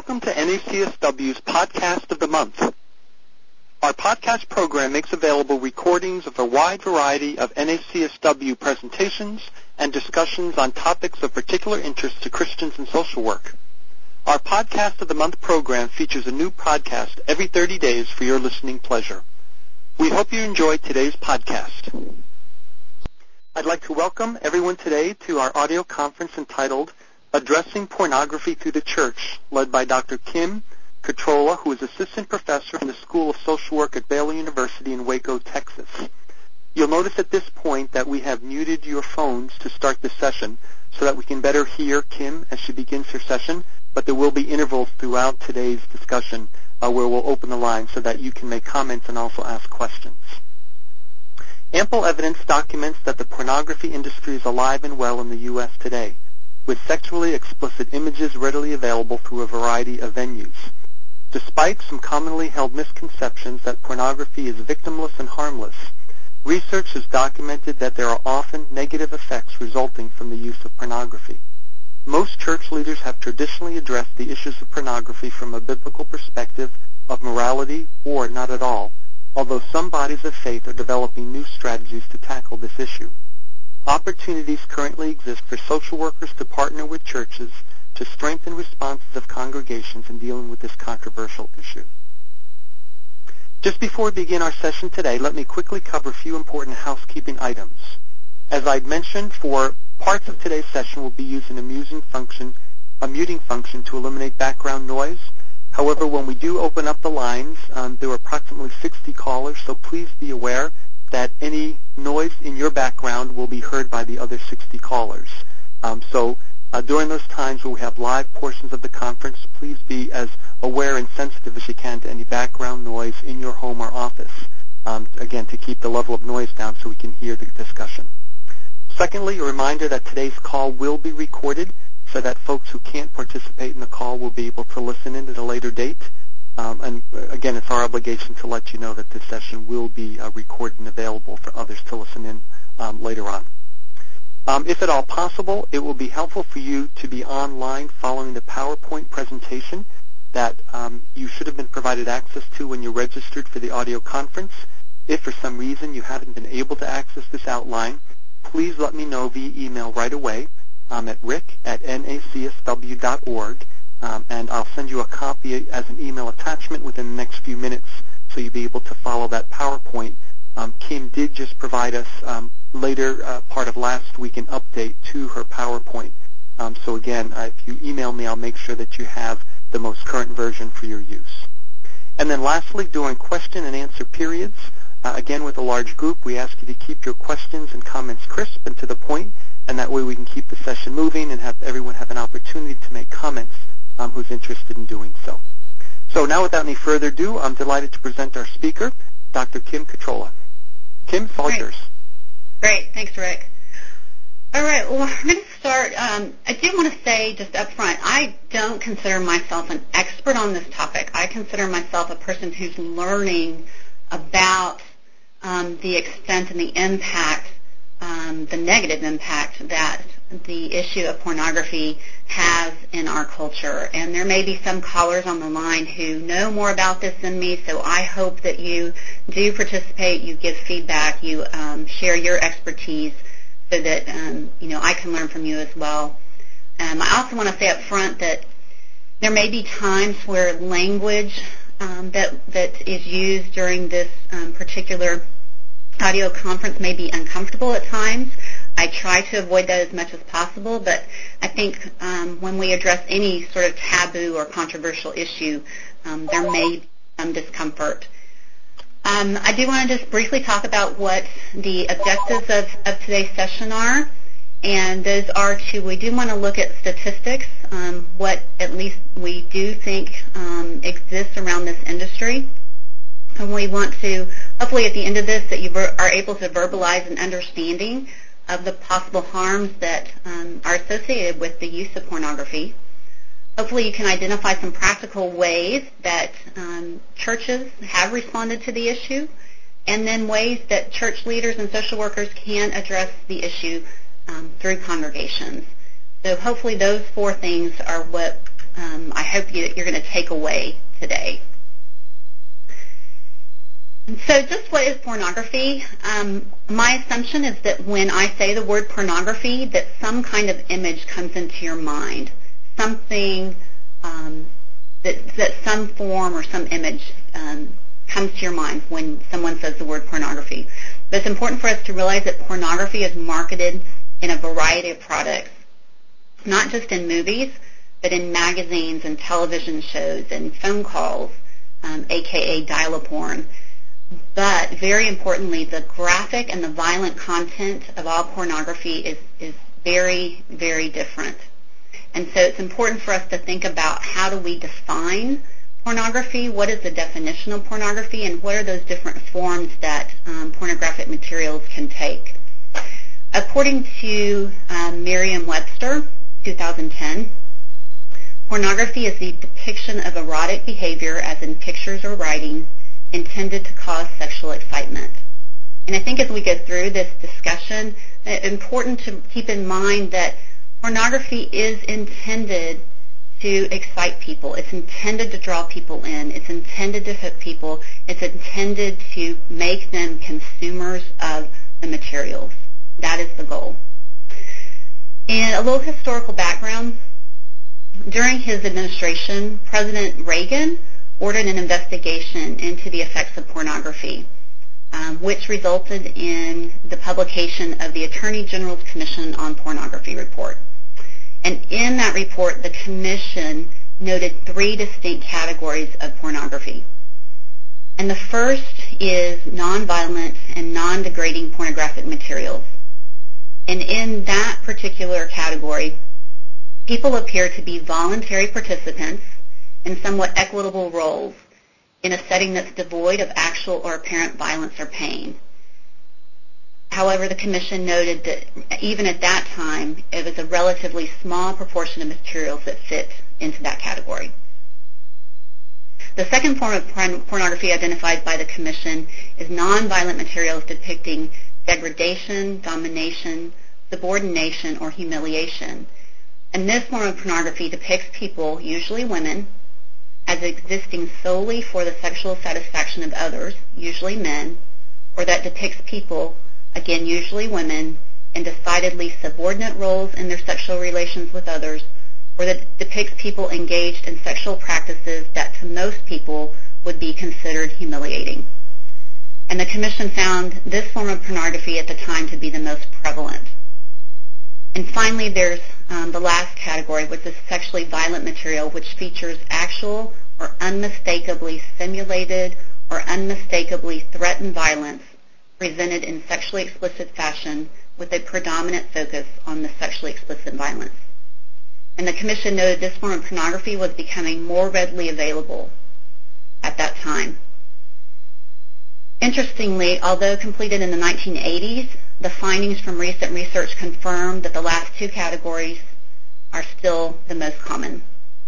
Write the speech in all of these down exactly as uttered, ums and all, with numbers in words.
Welcome to N A C S W's Podcast of the Month. Our podcast program makes available recordings of a wide variety of N A C S W presentations and discussions on topics of particular interest to Christians in social work. Our Podcast of the Month program features a new podcast every thirty days for your listening pleasure. We hope you enjoyed today's podcast. I'd like to welcome everyone today to our audio conference entitled Addressing Pornography Through the Church, led by Doctor Kim Catrola, who is Assistant Professor in the School of Social Work at Baylor University in Waco, Texas. You'll notice at this point that we have muted your phones to start the session so that we can better hear Kim as she begins her session, but there will be intervals throughout today's discussion uh, where we'll open the line so that you can make comments and also ask questions. Ample evidence documents that the pornography industry is alive and well in the U S today, with sexually explicit images readily available through a variety of venues. Despite some commonly held misconceptions that pornography is victimless and harmless, research has documented that there are often negative effects resulting from the use of pornography. Most church leaders have traditionally addressed the issues of pornography from a biblical perspective of morality or not at all, although some bodies of faith are developing new strategies to tackle this issue. Opportunities currently exist for social workers to partner with churches to strengthen responses of congregations in dealing with this controversial issue. Just before we begin our session today, let me quickly cover a few important housekeeping items. As I'd mentioned, for parts of today's session, we'll be using a muting function, a muting function to eliminate background noise. However, when we do open up the lines, um, there are approximately sixty callers, so please be aware that any noise in your background will be heard by the other sixty callers. Um, so uh, during those times where we have live portions of the conference, please be as aware and sensitive as you can to any background noise in your home or office, um, again, to keep the level of noise down so we can hear the discussion. Secondly, a reminder that today's call will be recorded so that folks who can't participate in the call will be able to listen in at a later date. Um, and again, it's our obligation to let you know that this session will be uh, recorded and available for others to listen in um, later on. Um, if at all possible, it will be helpful for you to be online following the PowerPoint presentation that um, you should have been provided access to when you registered for the audio conference. If for some reason you haven't been able to access this outline, please let me know via email right away um, at rick at N A C S W dot org. Um, and I'll send you a copy as an email attachment within the next few minutes so you'll be able to follow that PowerPoint. Um, Kim did just provide us um, later uh, part of last week an update to her PowerPoint. Um, so again, uh, if you email me, I'll make sure that you have the most current version for your use. And then lastly, during question and answer periods, uh, again with a large group, we ask you to keep your questions and comments crisp and to the point, and that way we can keep the session moving and have everyone have an opportunity to make comments Um, who's interested in doing so. So now without any further ado, I'm delighted to present our speaker, Doctor Kim Catrola. Kim, it's all yours. Great. Thanks, Rick. All right. Well, I'm going to start. Um, I do want to say just up front, I don't consider myself an expert on this topic. I consider myself a person who's learning about um, the extent and the impact, um, the negative impact that the issue of pornography has in our culture. And there may be some callers on the line who know more about this than me, so I hope that you do participate, you give feedback, you um, share your expertise so that um, you know I can learn from you as well. Um, I also want to say up front that there may be times where language um, that, that is used during this um, particular audio conference may be uncomfortable at times. I try to avoid that as much as possible, but I think um, when we address any sort of taboo or controversial issue, um, there may be some discomfort. Um, I do want to just briefly talk about what the objectives of, of today's session are, and those are to, we do want to look at statistics, um, what at least we do think um, exists around this industry. And we want to, hopefully at the end of this, that you are able to verbalize an understanding of the possible harms that um, are associated with the use of pornography. Hopefully you can identify some practical ways that um, churches have responded to the issue, and then ways that church leaders and social workers can address the issue um, through congregations. So hopefully those four things are what um, I hope you, you're going to take away today. And so just what is pornography? Um, my assumption is that when I say the word pornography, that some kind of image comes into your mind, something um, that, that some form or some image um, comes to your mind when someone says the word pornography. But it's important for us to realize that pornography is marketed in a variety of products, not just in movies, but in magazines and television shows and phone calls, um, aka dial-a-porn. But very importantly, the graphic and the violent content of all pornography is, is very, very different. And so it's important for us to think about how do we define pornography, what is the definition of pornography, and what are those different forms that um, pornographic materials can take. According to um, Merriam-Webster, two thousand ten, pornography is the depiction of erotic behavior, as in pictures or writing, intended to cause sexual excitement. And I think as we go through this discussion, it's important to keep in mind that pornography is intended to excite people. It's intended to draw people in. It's intended to hook people. It's intended to make them consumers of the materials. That is the goal. And a little historical background. During his administration, President Reagan ordered an investigation into the effects of pornography, um, which resulted in the publication of the Attorney General's Commission on Pornography report. And in that report, the Commission noted three distinct categories of pornography. And the first is nonviolent and non-degrading pornographic materials. And in that particular category, people appear to be voluntary participants in somewhat equitable roles in a setting that's devoid of actual or apparent violence or pain. However, the Commission noted that even at that time, it was a relatively small proportion of materials that fit into that category. The second form of pornography identified by the Commission is nonviolent materials depicting degradation, domination, subordination, or humiliation. And this form of pornography depicts people, usually women, as existing solely for the sexual satisfaction of others, usually men, or that depicts people, again, usually women, in decidedly subordinate roles in their sexual relations with others, or that depicts people engaged in sexual practices that to most people would be considered humiliating. And the Commission found this form of pornography at the time to be the most prevalent. And finally, there's um, the last category, which is sexually violent material, which features actual or unmistakably simulated or unmistakably threatened violence presented in sexually explicit fashion with a predominant focus on the sexually explicit violence. And the Commission noted this form of pornography was becoming more readily available at that time. Interestingly, although completed in the nineteen eighties, the findings from recent research confirm that the last two categories are still the most common.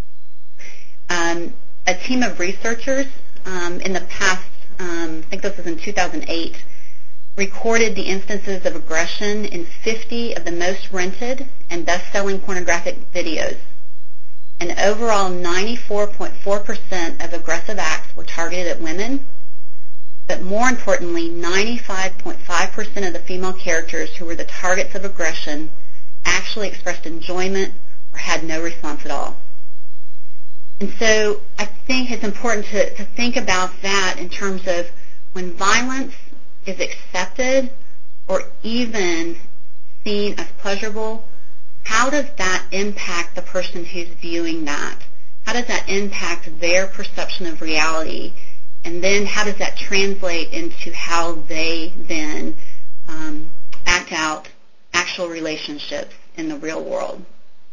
Um, a team of researchers um, in the past, um, I think this was in two thousand eight, recorded the instances of aggression in fifty of the most rented and best-selling pornographic videos. And overall, ninety-four point four percent of aggressive acts were targeted at women, but more importantly, ninety-five point five percent of the female characters who were the targets of aggression actually expressed enjoyment or had no response at all. And so I think it's important to, to think about that in terms of when violence is accepted or even seen as pleasurable, how does that impact the person who's viewing that? How does that impact their perception of reality? And then how does that translate into how they then um, act out actual relationships in the real world?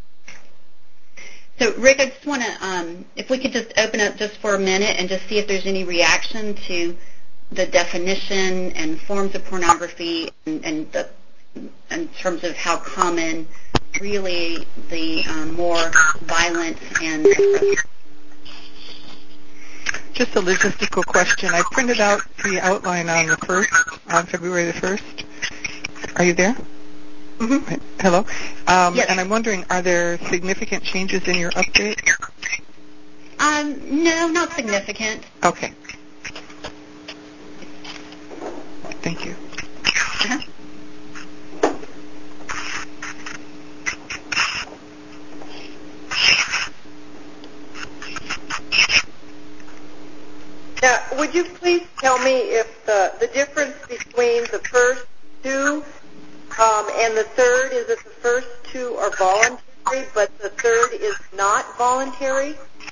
So, Rick, I just want to, um, if we could just open up just for a minute and just see if there's any reaction to the definition and forms of pornography and, and the, in terms of how common really the um, more violent and just a logistical question. I printed out the outline on the first, on February the first. Are you there? Mm-hmm. Hello? Um, yes. And I'm wondering, are there significant changes in your update? Um, no, not significant. Okay. Thank you. Uh-huh. Now, would you please tell me if the, the difference between the first two um, and the third is that the first two are voluntary, but the third is not voluntary?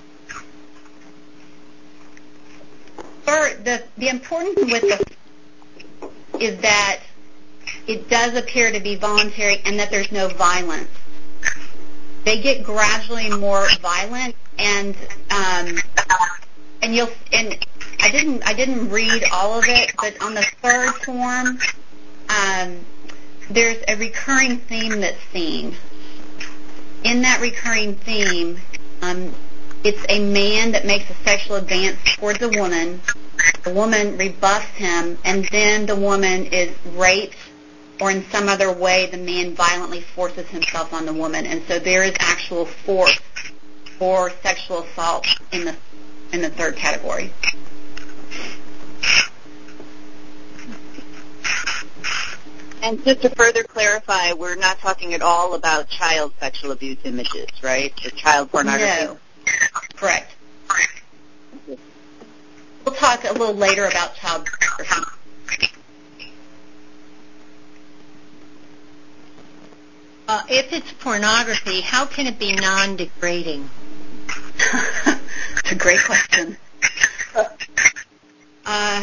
Sure. The, the important thing with the is that it does appear to be voluntary and that there's no violence. They get gradually more violent, and um, and you'll and I didn't I didn't read all of it, but on the third form, um, there's a recurring theme that's seen. In that recurring theme, um, it's a man that makes a sexual advance towards a woman. The woman rebuffs him, and then the woman is raped, or in some other way the man violently forces himself on the woman. And so there is actual force or sexual assault in the in the third category. And just to further clarify, we're not talking at all about child sexual abuse images, right? Or child pornography? No. Correct. We'll talk a little later about child pornography. Uh, if it's pornography, how can it be non-degrading? That's a great question. Uh,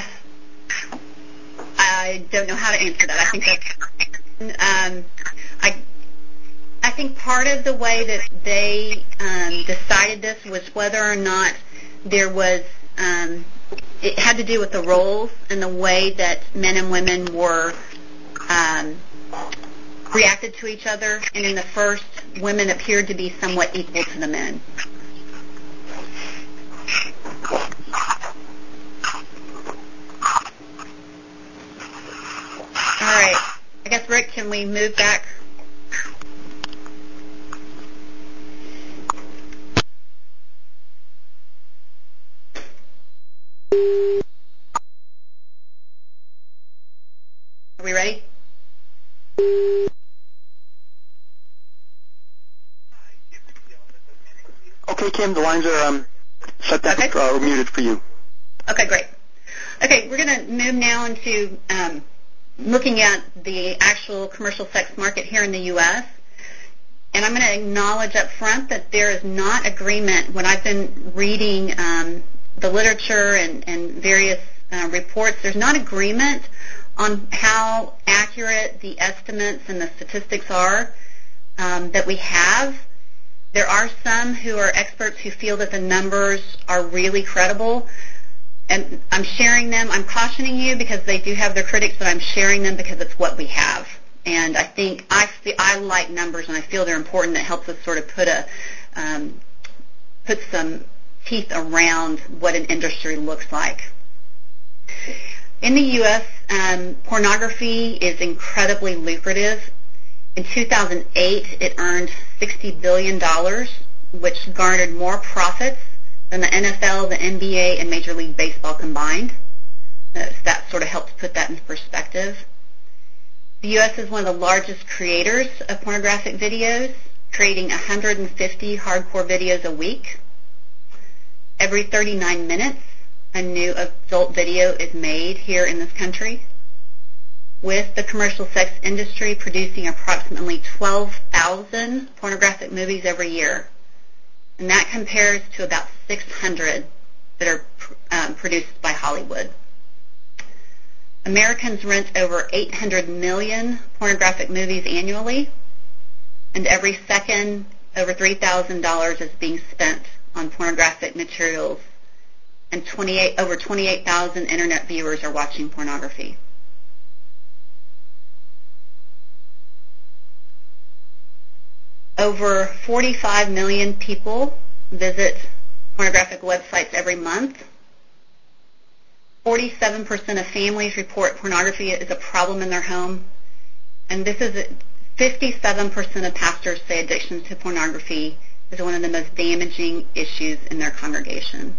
I don't know how to answer that. I think that's, um, I, I think part of the way that they um, decided this was whether or not there was, um, it had to do with the roles and the way that men and women were um, reacted to each other. And in the first, women appeared to be somewhat equal to the men. All right. I guess, Rick, can we move back? Are we ready? Okay, Kim, the lines are um, shut down Okay. uh, or muted for you. Okay, great. Okay, we're going to move now into um, looking at the actual commercial sex market here in the U S And I'm going to acknowledge up front that there is not agreement. When I've been reading um, the literature and, and various uh, reports, there's not agreement on how accurate the estimates and the statistics are um, that we have. There are some who are experts who feel that the numbers are really credible. And I'm sharing them. I'm cautioning you because they do have their critics, but I'm sharing them because it's what we have. And I think I feel, I like numbers, and I feel they're important. That helps us sort of put a um, put some teeth around what an industry looks like. In the U S, um, pornography is incredibly lucrative. In two thousand eight, it earned sixty billion dollars, which garnered more profits than the N F L, the N B A, and Major League Baseball combined. Uh, so that sort of helps put that in perspective. The U S is one of the largest creators of pornographic videos, creating one hundred fifty hardcore videos a week. Every thirty-nine minutes, a new adult video is made here in this country, with the commercial sex industry producing approximately twelve thousand pornographic movies every year. And that compares to about six hundred that are um, produced by Hollywood. Americans rent over eight hundred million pornographic movies annually, and every second, over three thousand dollars is being spent on pornographic materials, and twenty-eight, over twenty-eight thousand internet viewers are watching pornography. Over forty-five million people visit pornographic websites every month. forty-seven percent of families report pornography is a problem in their home. And this is fifty-seven percent of pastors say addictions to pornography is one of the most damaging issues in their congregation.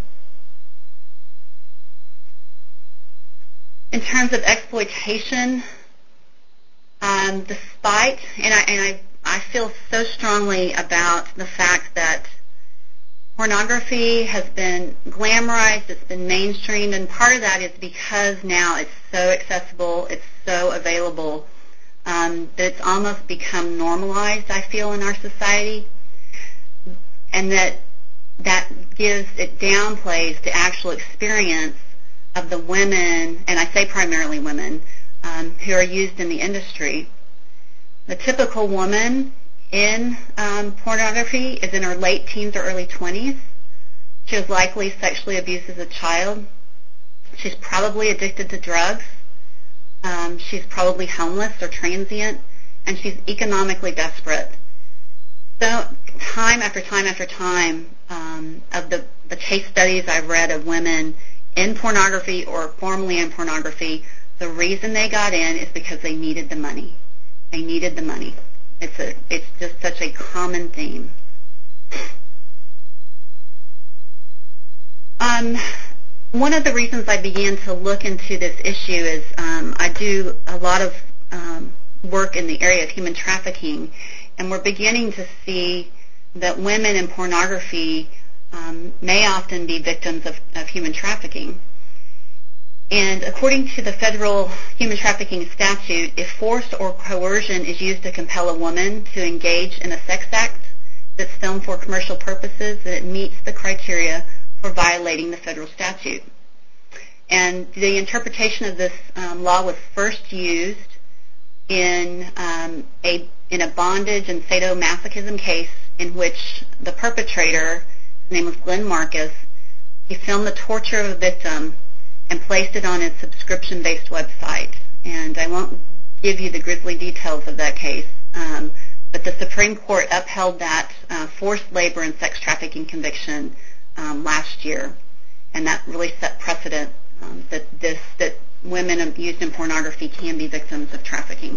In terms of exploitation, um, despite, and I, and I, I feel so strongly about the fact that pornography has been glamorized, it's been mainstreamed, and part of that is because now it's so accessible, it's so available, um, that it's almost become normalized, I feel, in our society, and that that gives, it downplays the actual experience of the women, and I say primarily women, um, who are used in the industry. The typical woman in um, pornography is in her late teens or early twenties. She was likely sexually abused as a child. She's probably addicted to drugs. Um, she's probably homeless or transient, and she's economically desperate. So time after time after time um, of the, the case studies I've read of women in pornography or formerly in pornography, the reason they got in is because they needed the money. They needed the money. It's a, it's just such a common theme. Um, one of the reasons I began to look into this issue is um, I do a lot of um, work in the area of human trafficking, and we're beginning to see that women in pornography um, may often be victims of, of human trafficking. And according to the federal human trafficking statute, if force or coercion is used to compel a woman to engage in a sex act that's filmed for commercial purposes, then it meets the criteria for violating the federal statute. And the interpretation of this um, law was first used in um, a in a bondage and sadomasochism case in which the perpetrator, his name was Glenn Marcus, he filmed the torture of a victim and placed it on his subscription-based website. And I won't give you the grisly details of that case, um, but the Supreme Court upheld that uh, forced labor and sex trafficking conviction um, last year, and that really set precedent um, that this that women used in pornography can be victims of trafficking.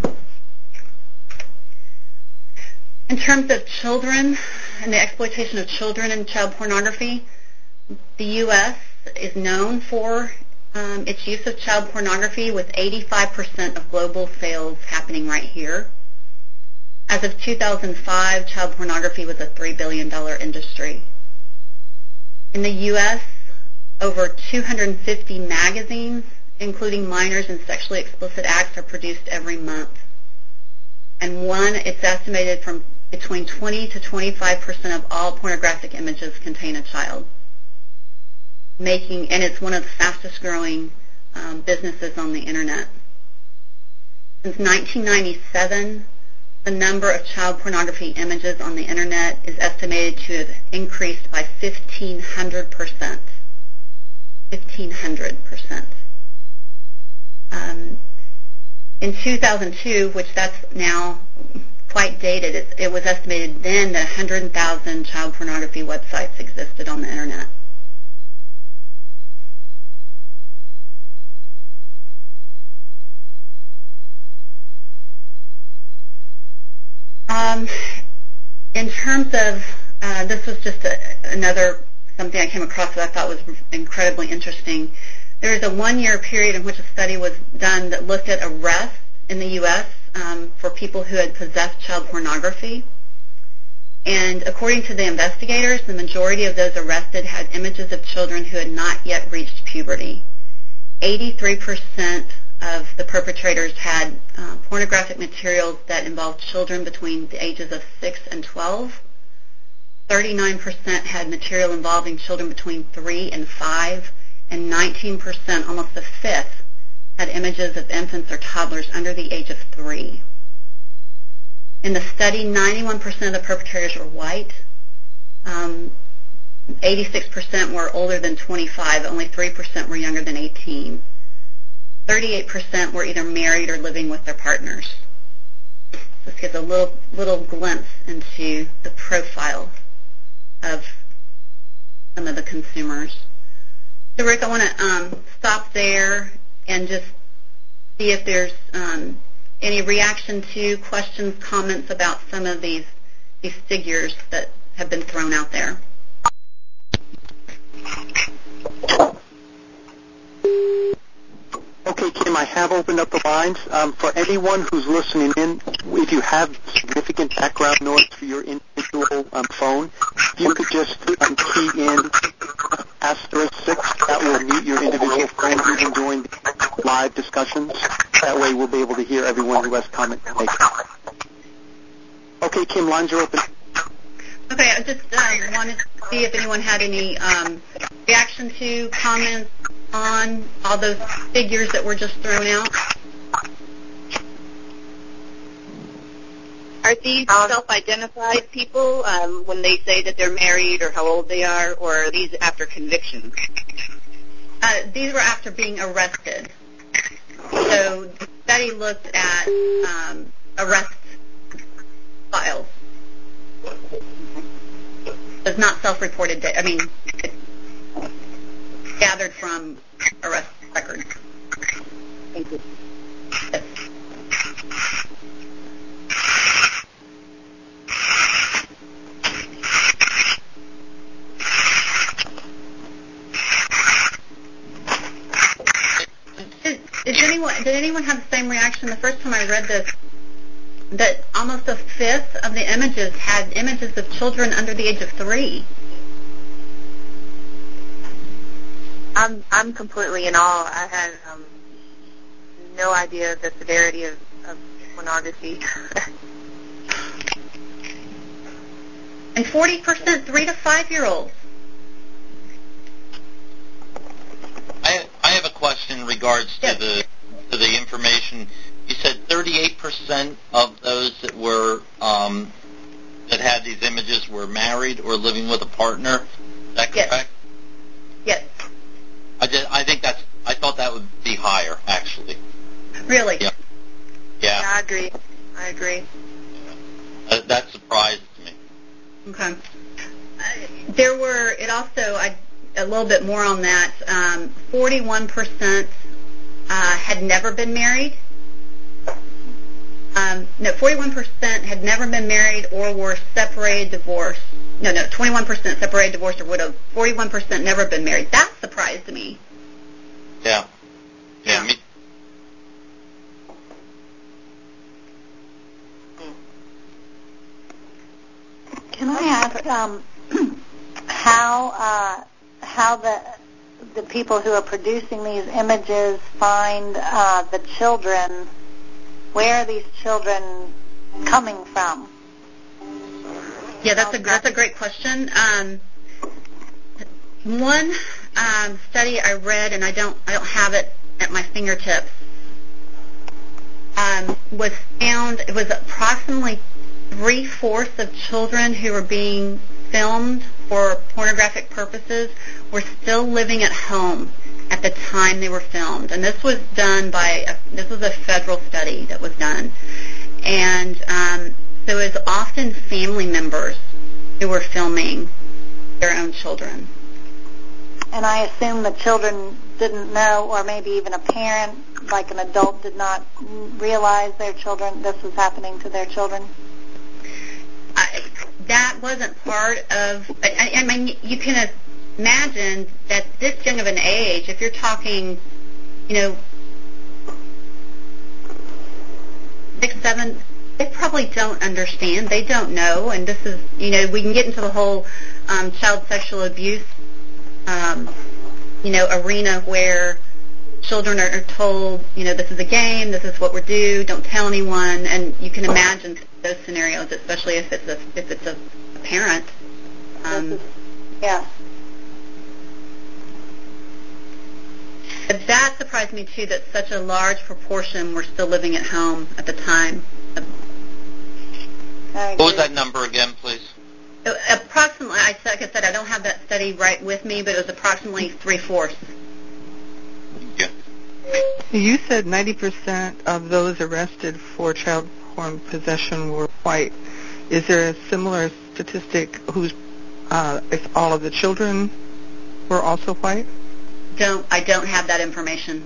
In terms of children and the exploitation of children in child pornography, the U S is known for um, its use of child pornography, with eighty-five percent of global sales happening right here. As of two thousand five, child pornography was a three billion dollars industry. In the U S, over two hundred fifty magazines, including minors and sexually explicit acts, are produced every month. And one, it's estimated from between twenty to twenty-five percent of all pornographic images contain a child. Making, and it's one of the fastest growing um, businesses on the internet. Since nineteen ninety-seven, the number of child pornography images on the internet is estimated to have increased by fifteen hundred percent. fifteen hundred percent. Um, in two thousand two, which that's now quite dated, it, it was estimated then that one hundred thousand child pornography websites existed on the internet. Um, in terms of, uh, this was just a, another, something I came across that I thought was incredibly interesting. There was a one-year period in which a study was done that looked at arrests in the U S um, for people who had possessed child pornography. And according to the investigators, the majority of those arrested had images of children who had not yet reached puberty. eighty-three percent of the perpetrators had uh, pornographic materials that involved children between the ages of six and twelve. thirty-nine percent had material involving children between three and five, and nineteen percent, almost a fifth, had images of infants or toddlers under the age of three. In the study, ninety-one percent of the perpetrators were white. Um, eighty-six percent were older than twenty-five. Only three percent were younger than eighteen. thirty-eight percent were either married or living with their partners. This gives a little little glimpse into the profile of some of the consumers. So, Rick, I want to um, stop there and just see if there's um, any reaction to questions, comments about some of these these figures that have been thrown out there. Okay, Kim, I have opened up the lines. Um, for anyone who's listening in, if you have significant background noise for your individual um, phone, you could just um, key in asterisk six. That will mute your individual phone even during the live discussions. That way we'll be able to hear everyone who has comment to make. Okay, Kim, lines are open. Okay, I just um, wanted to see if anyone had any um, reaction to, comments on all those figures that were just thrown out. Are these um, self-identified people um, when they say that they're married or how old they are, or are these after conviction? Uh, these were after being arrested. So the study looked at um, arrest files. It's not self-reported data. I mean, it's gathered from arrest records. Thank you. Yes. Is, is anyone, did anyone have the same reaction the first time I read this, that almost a fifth of the images had images of children under the age of three? I'm I'm completely in awe. I had um, no idea the severity of, of pornography. And forty percent three to five year olds. I I have a question in regards to Yes. the to the information. You said thirty-eight percent of those that were um, that had these images were married or living with a partner. Is that correct? Yes. I just, I think that's I thought that would be higher actually. Really? Yeah. Yeah. Yeah, I agree. I agree. Uh, that surprised me. Okay. Uh, there were, it also, I, a little bit more on that, um, forty-one percent uh, had never been married. Um, no, forty-one percent had never been married or were separated, divorced. No, no, twenty-one percent separated, divorced, or widowed. forty-one percent never been married. That surprised me. Yeah. Yeah. Yeah. Me. Can I ask um, how uh, how the the people who are producing these images find uh, the children? Where are these children coming from? Yeah, that's a that's a great question. Um, one um, study I read, and I don't I don't have it at my fingertips, um, was found it was approximately three fourths of children who were being filmed for pornographic purposes were still living at home at the time they were filmed, and this was done by a, this was a federal study that was done, and um, so it was often family members who were filming their own children. And I assume the children didn't know, or maybe even a parent, like an adult, did not realize their children, this was happening to their children. I, that wasn't part of, I, I mean, you can imagine that this young of an age, if you're talking, you know, six, seven, they probably don't understand. They don't know. And this is, you know, we can get into the whole um, child sexual abuse, um, you know, arena where children are, are told, you know, this is a game, this is what we're due, don't tell anyone. And you can imagine those scenarios, especially if it's a, if it's a, a parent. Um, yeah. But that surprised me, too, that such a large proportion were still living at home at the time. What was that number again, please? Approximately, I, like I said, I don't have that study right with me, but it was approximately three-fourths. Yeah. You said ninety percent of those arrested for child porn possession were white. Is there a similar statistic who's, uh, if all of the children were also white? Don't I don't have that information.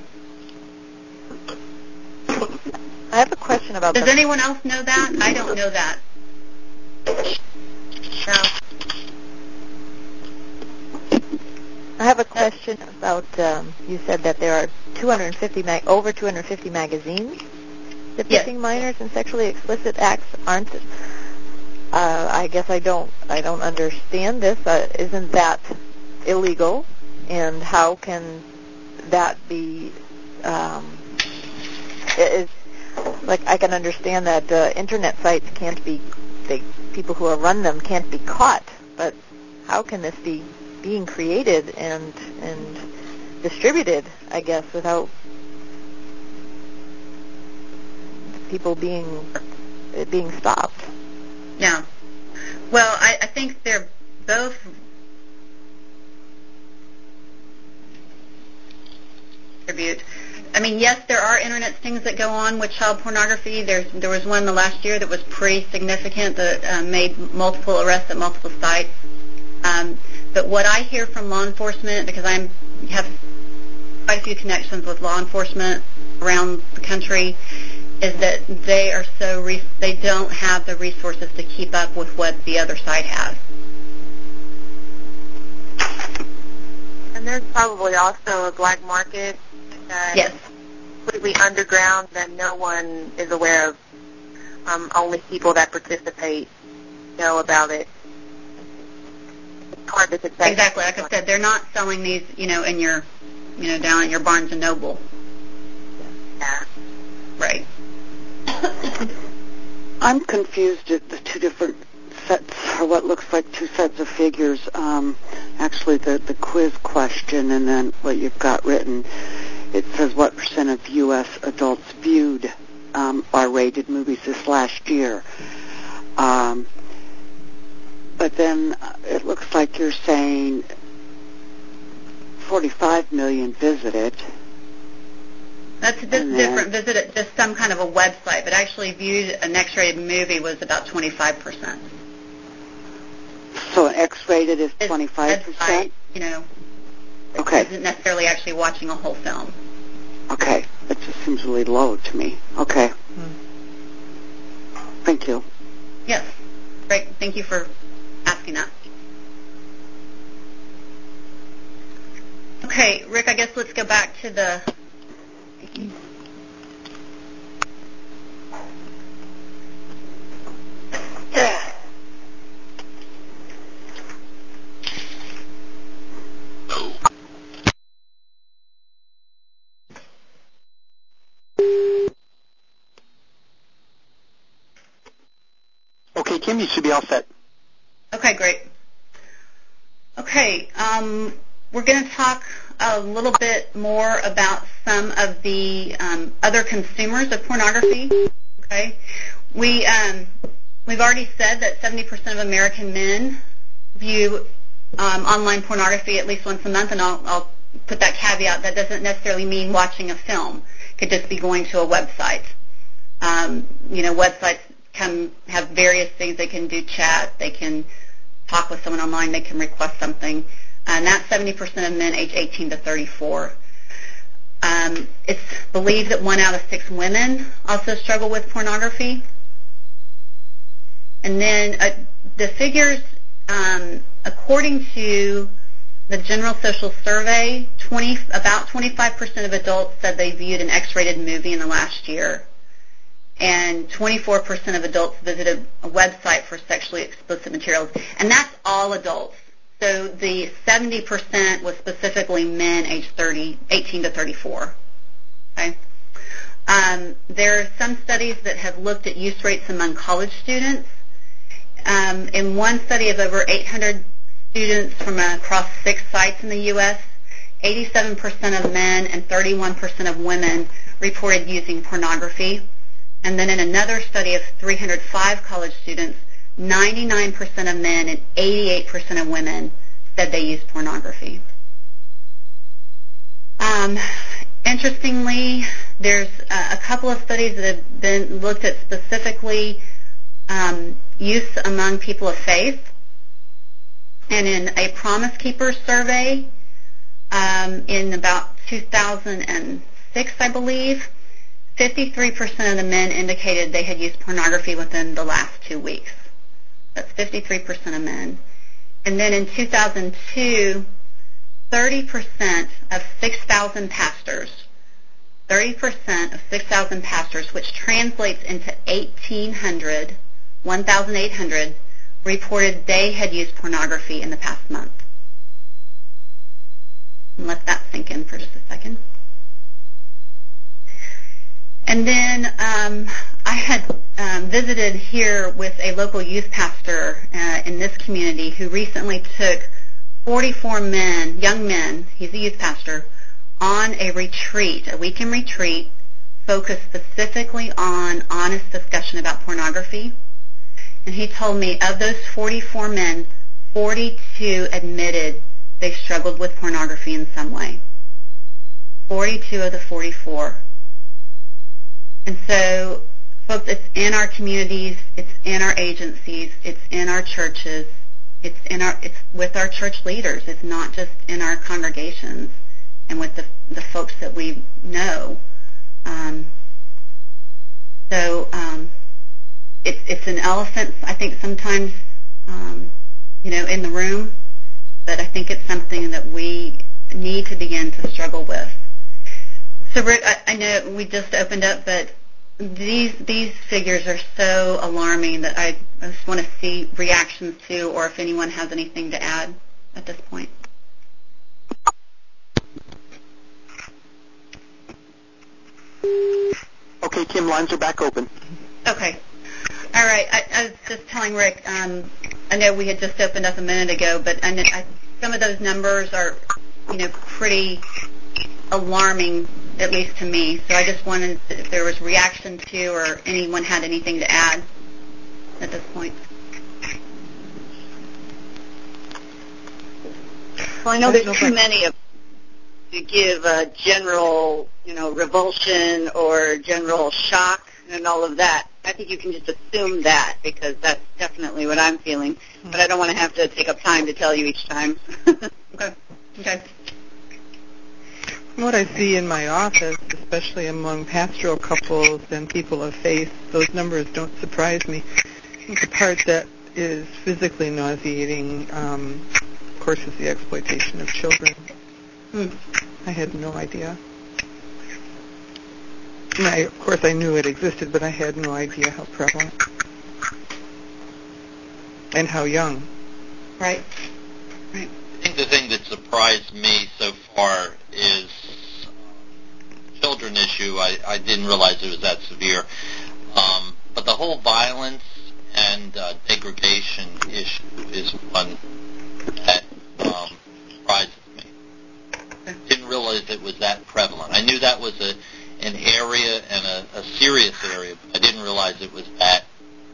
I have a question about Does the... anyone else know that? I don't know that. No. I have a question about, um, you said that there are two hundred fifty mag- over two hundred fifty magazines depicting Yes. minors in sexually explicit acts. Aren't, uh, I guess I don't, I don't understand this. Uh, isn't that illegal? And how can that be, um, is, like, I can understand that uh, internet sites can't be, they, people who run them can't be caught, but how can this be being created and and distributed, I guess, without people being it being stopped? Yeah. Well, I, I think they're both distribute. I mean, yes, there are internet things that go on with child pornography. There's there was one in the last year that was pretty significant that uh, made multiple arrests at multiple sites. Um, but what I hear from law enforcement, because I have quite a few connections with law enforcement around the country, is that they are so re- they don't have the resources to keep up with what the other side has. And there's probably also a black market that yes. is completely underground that no one is aware of. Um, only people that participate know about it. Hard to detect. Exactly. Like I said, they're not selling these, you know, in your, you know, down at your Barnes and Noble. Yeah. Right. I'm confused at the two different sets, or what looks like two sets of figures. Um, actually, the, the quiz question and then what you've got written. It says what percent of U S adults viewed um, R-rated movies this last year. Um, But then it looks like you're saying forty-five million visited. That's this different. Visited just some kind of a website, but actually viewed an X-rated movie was about twenty-five percent. So an X-rated is twenty-five percent? You know, okay. Isn't necessarily actually watching a whole film. Okay. That just seems really low to me. Okay. Hmm. Thank you. Yes. Great. Thank you for asking that. Okay, Rick, I guess let's go back to the... Okay, Kim, you should be all set. Okay, great. Okay, um, we're going to talk a little bit more about some of the um, other consumers of pornography. Okay, we um, we've already said that seventy percent of American men view um, online pornography at least once a month, and I'll, I'll put that caveat. That doesn't necessarily mean watching a film. It could just be going to a website. Um, you know, websites can have various things. They can do chat. They can talk with someone online. They can request something. And that's seventy percent of men age eighteen to thirty-four. Um, it's believed that one out of six women also struggle with pornography. And then uh, the figures, um, according to the General Social Survey, twenty, about twenty-five percent of adults said they viewed an X-rated movie in the last year. And twenty-four percent of adults visited a website for sexually explicit materials. And that's all adults. So the seventy percent was specifically men aged thirty, eighteen to thirty-four. Okay? Um, there are some studies that have looked at use rates among college students. Um, in one study of over eight hundred students from across six sites in the U S, eighty-seven percent of men and thirty-one percent of women reported using pornography. And then in another study of three hundred five college students, ninety-nine percent of men and eighty-eight percent of women said they used pornography. Um, interestingly, there's uh, a couple of studies that have been looked at specifically um, use among people of faith. And in a Promise Keepers survey um, in about two thousand six, I believe, fifty-three percent of the men indicated they had used pornography within the last two weeks. That's fifty-three percent of men. And then in two thousand two, thirty percent of six thousand pastors, thirty percent of six thousand pastors, which translates into eighteen hundred, eighteen hundred, reported they had used pornography in the past month. And let that sink in for just a second. And then um, I had um, visited here with a local youth pastor uh, in this community who recently took forty-four men, young men, he's a youth pastor, on a retreat, a weekend retreat, focused specifically on honest discussion about pornography. And he told me of those forty-four men, forty-two admitted they struggled with pornography in some way. forty-two of the forty-four. And so, folks, it's in our communities, it's in our agencies, it's in our churches, it's in our, it's with our church leaders. It's not just in our congregations and with the the folks that we know. Um, so um, it's it's an elephant, I think, sometimes, um, you know, in the room, but I think it's something that we need to begin to struggle with. So, Rick, I, I know we just opened up, but these these figures are so alarming that I, I just want to see reactions to, or if anyone has anything to add at this point. Okay, Kim, lines are back open. Okay. All right. I, I was just telling Rick, um, I know we had just opened up a minute ago, but I, I, some of those numbers are, you know, pretty alarming, at least to me. So I just wanted, if there was reaction to, or anyone had anything to add at this point. Well, I know there's too many of to give a general, you know, revulsion or general shock and all of that. I think you can just assume that, because that's definitely what I'm feeling. But I don't want to have to take up time to tell you each time. Okay. Okay. What I see in my office, especially among pastoral couples and people of faith, those numbers don't surprise me. The part that is physically nauseating, um, of course, is the exploitation of children. Hmm. I had no idea. And I, of course, I knew it existed, but I had no idea how prevalent and how young. Right. Right. I think the thing that surprised me so far is children issue. I, I didn't realize it was that severe. Um, but the whole violence and uh, degradation issue is one that um, surprises me. Didn't realize it was that prevalent. I knew that was a an area and a, a serious area, but I didn't realize it was that.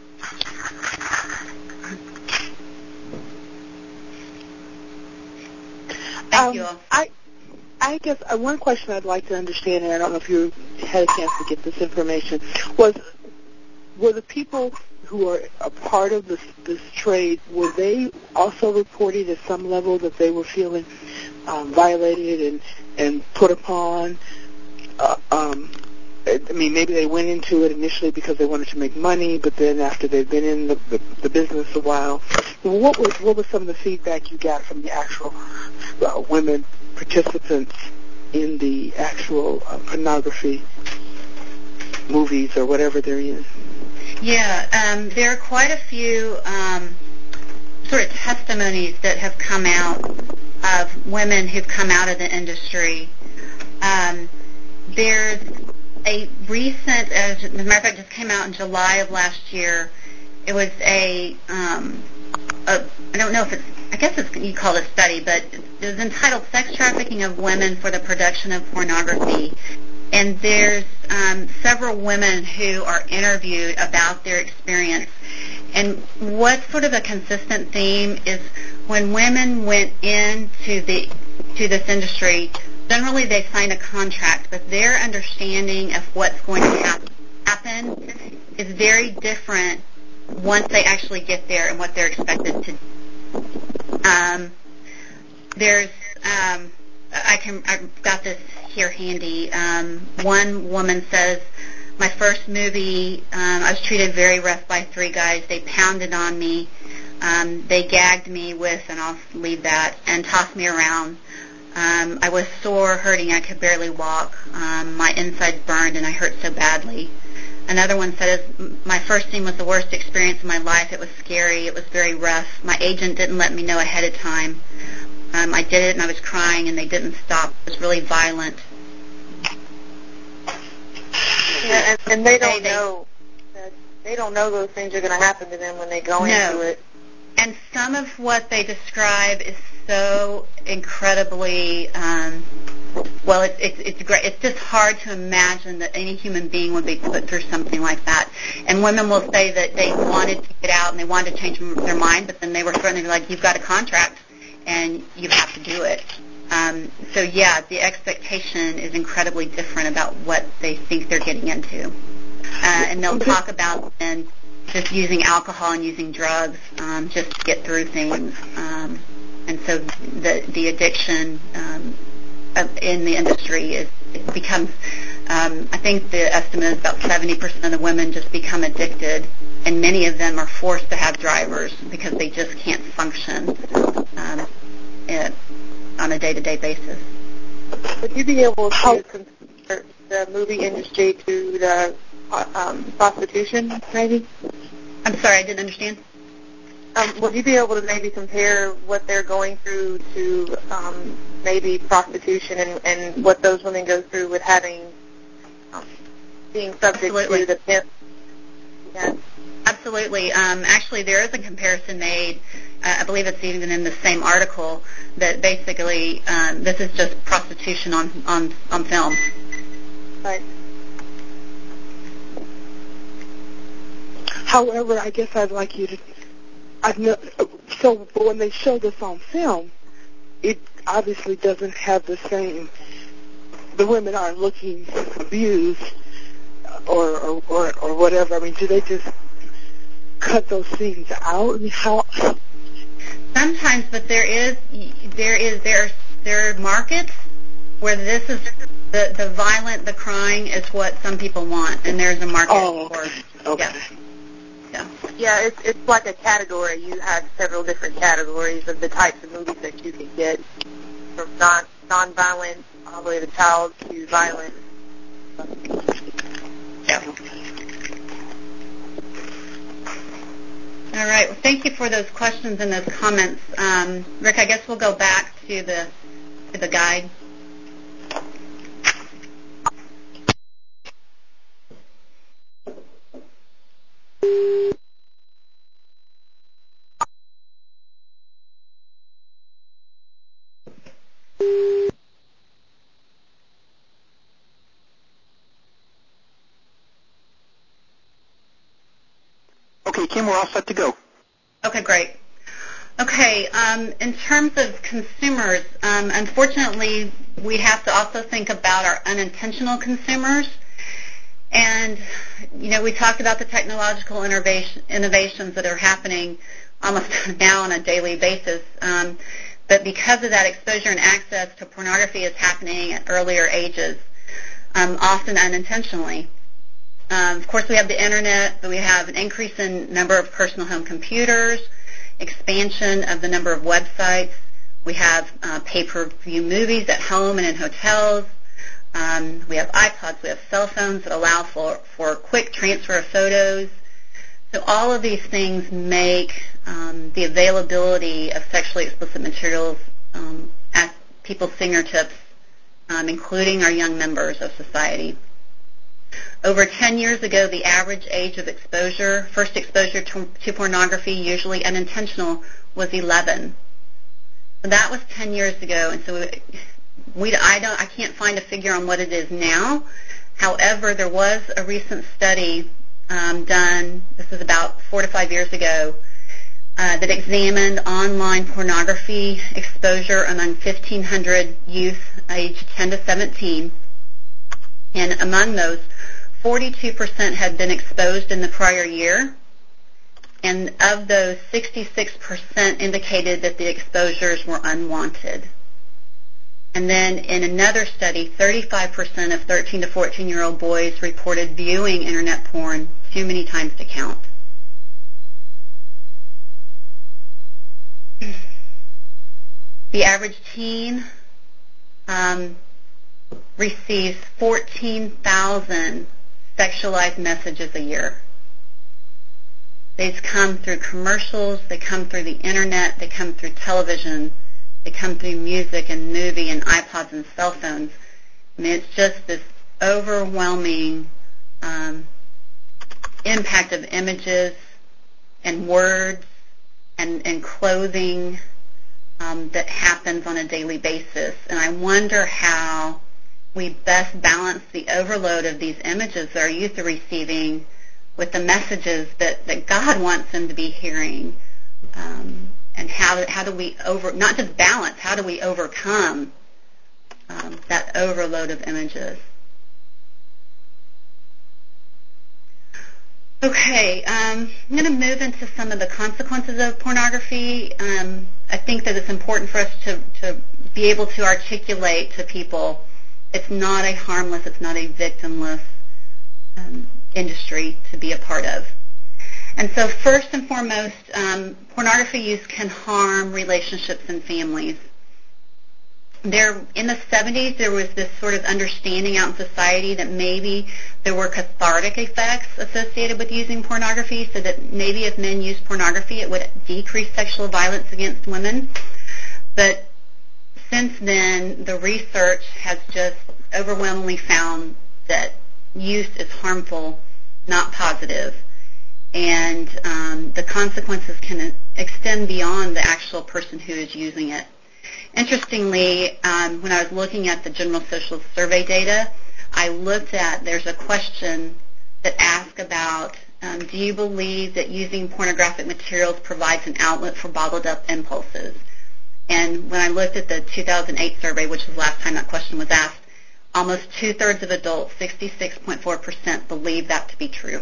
Thank um, you. I, I guess uh, one question I'd like to understand, and I don't know if you had a chance to get this information, was were the people who are a part of this, this trade, were they also reporting at some level that they were feeling um, violated and, and put upon? Uh, um, I mean, maybe they went into it initially because they wanted to make money, but then after they've been in the, the, the business a while, what was what was some of the feedback you got from the actual uh, women participants in the actual uh, pornography movies or whatever they're in? Yeah, um, there are quite a few um, sort of testimonies that have come out of women who've come out of the industry. Um, there's a recent, as a matter of fact, just came out in July of last year. It was a, um, a I don't know if it's, I guess it's, you call it a study, but it was entitled Sex Trafficking of Women for the Production of Pornography. And there's um, several women who are interviewed about their experience. And what's sort of a consistent theme is when women went into the to this industry, generally they sign a contract, but their understanding of what's going to hap- happen is very different once they actually get there and what they're expected to do. Um, there's, um, I can, I've got this here handy. Um, one woman says, my first movie, um, I was treated very rough by three guys. They pounded on me. Um, they gagged me with, and I'll leave that, and tossed me around. Um, I was sore, hurting. I could barely walk. Um, my insides burned, and I hurt so badly. Another one said, my first scene was the worst experience of my life. It was scary. It was very rough. My agent didn't let me know ahead of time. Um, I did it, and I was crying, and they didn't stop. It was really violent. Yeah, and, and they don't they, know. That they don't know those things are going to happen to them when they go no. into it. And some of what they describe is so incredibly, um, well, it's, it's, it's great. It's just hard to imagine that any human being would be put through something like that. And women will say that they wanted to get out and they wanted to change their mind, but then they were threatened, like, you've got a contract and you have to do it. Um, so, yeah, the expectation is incredibly different about what they think they're getting into. Uh, and they'll talk about then just using alcohol and using drugs um, just to get through things. Um, and so the the addiction um, in the industry is it becomes, um, I think the estimate is about seventy percent of the women just become addicted, and many of them are forced to have drivers because they just can't function um, it, on a day-to-day basis. Would you be able to compare the movie industry to the um, prostitution, maybe? I'm sorry, I didn't understand. Um, would you be able to maybe compare what they're going through to um, maybe prostitution and, and what those women go through with having um, being subject Absolutely. to the pimp? Yeah. Absolutely. Um, actually, there is a comparison made. Uh, I believe it's even in the same article that basically um, this is just prostitution on on on film. Right. However, I guess I'd like you to. I've no, so, but when they show this on film, it obviously doesn't have the same. The women aren't looking abused or or, or or whatever. I mean, do they just cut those scenes out? I mean, how? Sometimes, but there is there is there there are markets where this is the the violent, the crying is what some people want, and there's a market oh, for okay. yeah. Yeah. Yeah, it's it's like a category. You have several different categories of the types of movies that you can get, from non non-violent all the way to child to violent. Yeah. All right. Well, thank you for those questions and those comments, um, Rick. I guess we'll go back to the to the guide. Okay, Kim, we're all set to go. Okay, great. Okay, um, in terms of consumers, um, unfortunately, we have to also think about our unintentional consumers. And, you know, we talked about the technological innovation, innovations that are happening almost now on a daily basis. Um, but because of that, exposure and access to pornography is happening at earlier ages, um, often unintentionally. Um, of course, we have the Internet, but we have an increase in number of personal home computers, expansion of the number of websites. We have uh, pay-per-view movies at home and in hotels. Um, we have iPods. We have cell phones that allow for, for quick transfer of photos. So all of these things make um, the availability of sexually explicit materials um, at people's fingertips, um, including our young members of society. Over ten years ago, the average age of exposure, first exposure to, to pornography, usually unintentional, was eleven. So that was ten years ago, and so we, I don't, I can't find a figure on what it is now. However, there was a recent study um, done. This was about four to five years ago uh, that examined online pornography exposure among fifteen hundred youth aged ten to seventeen, and among those, forty-two percent had been exposed in the prior year, and of those, sixty-six percent indicated that the exposures were unwanted. And then in another study, thirty-five percent of thirteen to fourteen-year-old boys reported viewing Internet porn too many times to count. The average teen um, receives fourteen thousand sexualized messages a year. These come through commercials, they come through the internet, they come through television, they come through music and movie and iPods and cell phones. I mean, it's just this overwhelming um, impact of images and words and, and clothing um, that happens on a daily basis. And I wonder how we best balance the overload of these images that our youth are receiving with the messages that, that God wants them to be hearing. Um, and how, how do we over, not just balance, how do we overcome um, that overload of images? Okay, um, I'm going to move into some of the consequences of pornography. Um, I think that it's important for us to, to be able to articulate to people it's not a harmless, it's not a victimless um, industry to be a part of. And so first and foremost, um, pornography use can harm relationships and families. There, in the seventies, there was this sort of understanding out in society that maybe there were cathartic effects associated with using pornography, so that maybe if men used pornography, it would decrease sexual violence against women. But since then, the research has just overwhelmingly found that use is harmful, not positive, and um, the consequences can extend beyond the actual person who is using it. Interestingly, um, when I was looking at the General Social Survey data, I looked at, there's a question that asks about, um, do you believe that using pornographic materials provides an outlet for bottled up impulses? And when I looked at the two thousand eight survey, which was the last time that question was asked, almost two-thirds of adults, sixty-six point four percent, believe that to be true.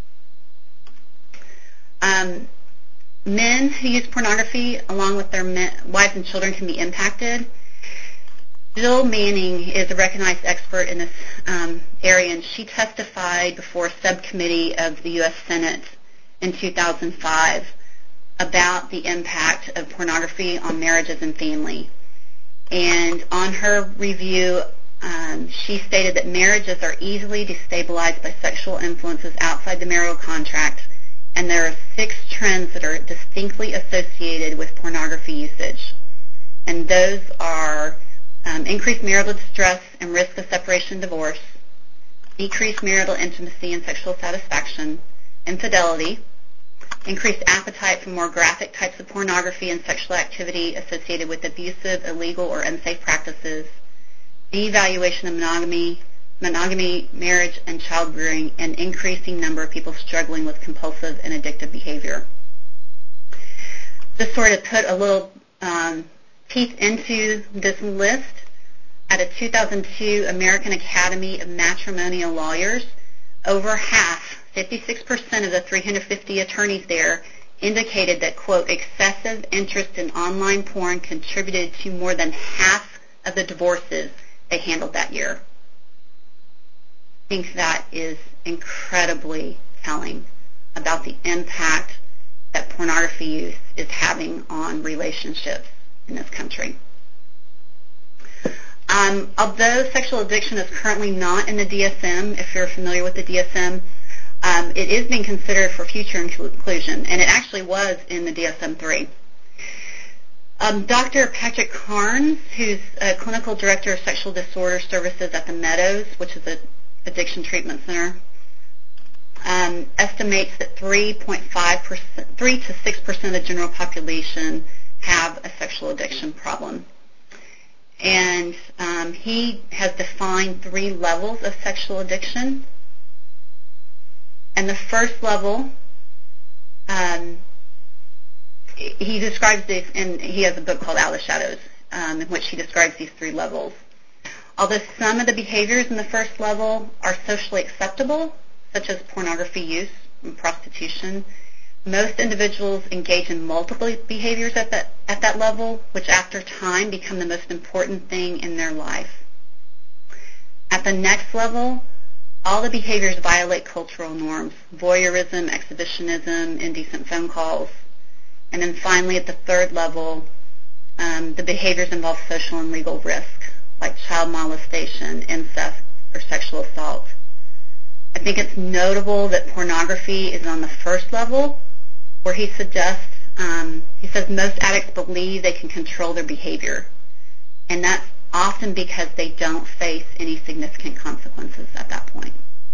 Um, men who use pornography, along with their men, wives and children, can be impacted. Jill Manning is a recognized expert in this um, area, and she testified before a subcommittee of the U S Senate in two thousand five about the impact of pornography on marriages and family. And on her review, um, she stated that marriages are easily destabilized by sexual influences outside the marital contract, and there are six trends that are distinctly associated with pornography usage. And those are um, increased marital distress and risk of separation and divorce, decreased marital intimacy and sexual satisfaction, infidelity, increased appetite for more graphic types of pornography and sexual activity associated with abusive, illegal, or unsafe practices, devaluation of monogamy, monogamy, marriage, and child rearing, and increasing number of people struggling with compulsive and addictive behavior. Just sort of put a little um, teeth into this list. At a two thousand two American Academy of Matrimonial Lawyers, over half, fifty-six percent of the three hundred fifty attorneys there indicated that, quote, excessive interest in online porn contributed to more than half of the divorces they handled that year. I think that is incredibly telling about the impact that pornography use is having on relationships in this country. Um, although sexual addiction is currently not in the D S M, if you're familiar with the D S M, um, it is being considered for future inclusion, and it actually was in the D S M three. Um, Doctor Patrick Carnes, who's a clinical director of sexual disorder services at the Meadows, which is an addiction treatment center, um, estimates that three point five percent, three to six percent of the general population have a sexual addiction problem. And um, he has defined three levels of sexual addiction. And the first level, um, he describes this, and he has a book called Out of the Shadows, um, in which he describes these three levels. Although some of the behaviors in the first level are socially acceptable, such as pornography use and prostitution, most individuals engage in multiple behaviors at that, at that level, which after time become the most important thing in their life. At the next level, all the behaviors violate cultural norms, voyeurism, exhibitionism, indecent phone calls. And then finally, at the third level, um, the behaviors involve social and legal risk, like child molestation, incest, or sexual assault. I think it's notable that pornography is on the first level, where he suggests, um, he says most addicts believe they can control their behavior, and that's often because they don't face any significant consequences at that point.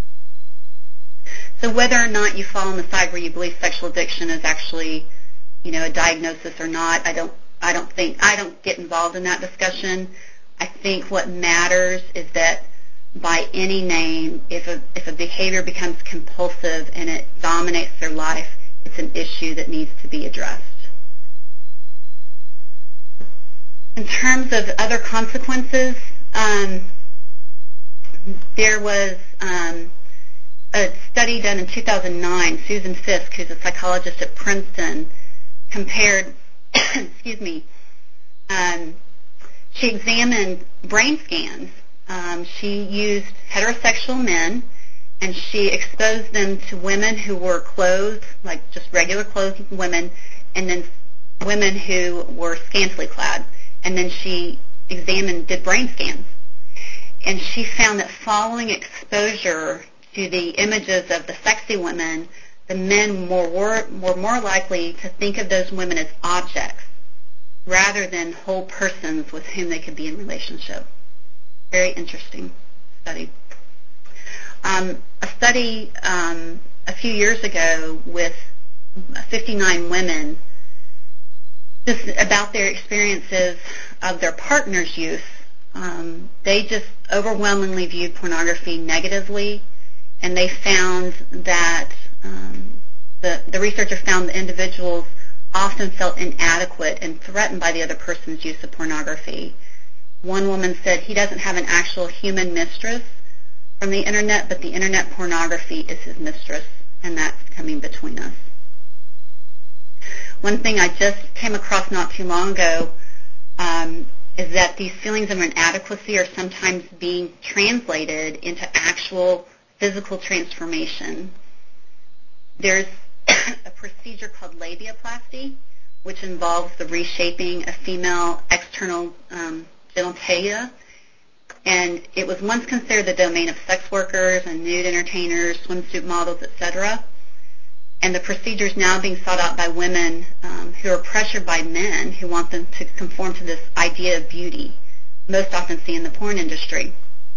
So whether or not you fall on the side where you believe sexual addiction is actually, you know, a diagnosis or not, I don't, I don't think, I don't get involved in that discussion. I think what matters is that by any name, if a, if a behavior becomes compulsive and it dominates their life, it's an issue that needs to be addressed. In terms of other consequences, um, there was um, a study done in two thousand nine. Susan Fisk, who's a psychologist at Princeton, compared, excuse me, um, she examined brain scans. Um, she used heterosexual men, and she exposed them to women who were clothed, like just regular clothed women, and then women who were scantily clad. And then she examined, did brain scans. And she found that following exposure to the images of the sexy women, the men were, were, were more likely to think of those women as objects rather than whole persons with whom they could be in relationship. Very interesting study. Um, a study um, a few years ago with fifty-nine women just about their experiences of their partner's use. Um, they just overwhelmingly viewed pornography negatively, and they found that um, the, the researcher found that individuals often felt inadequate and threatened by the other person's use of pornography. One woman said, he doesn't have an actual human mistress from the internet, but the internet pornography is his mistress, and that's coming between us. One thing I just came across not too long ago um, is that these feelings of inadequacy are sometimes being translated into actual physical transformation. There's a procedure called labiaplasty, which involves the reshaping of female external um, genitalia, and it was once considered the domain of sex workers and nude entertainers, swimsuit models, et cetera. And the procedure is now being sought out by women um, who are pressured by men who want them to conform to this idea of beauty, most often seen in the porn industry.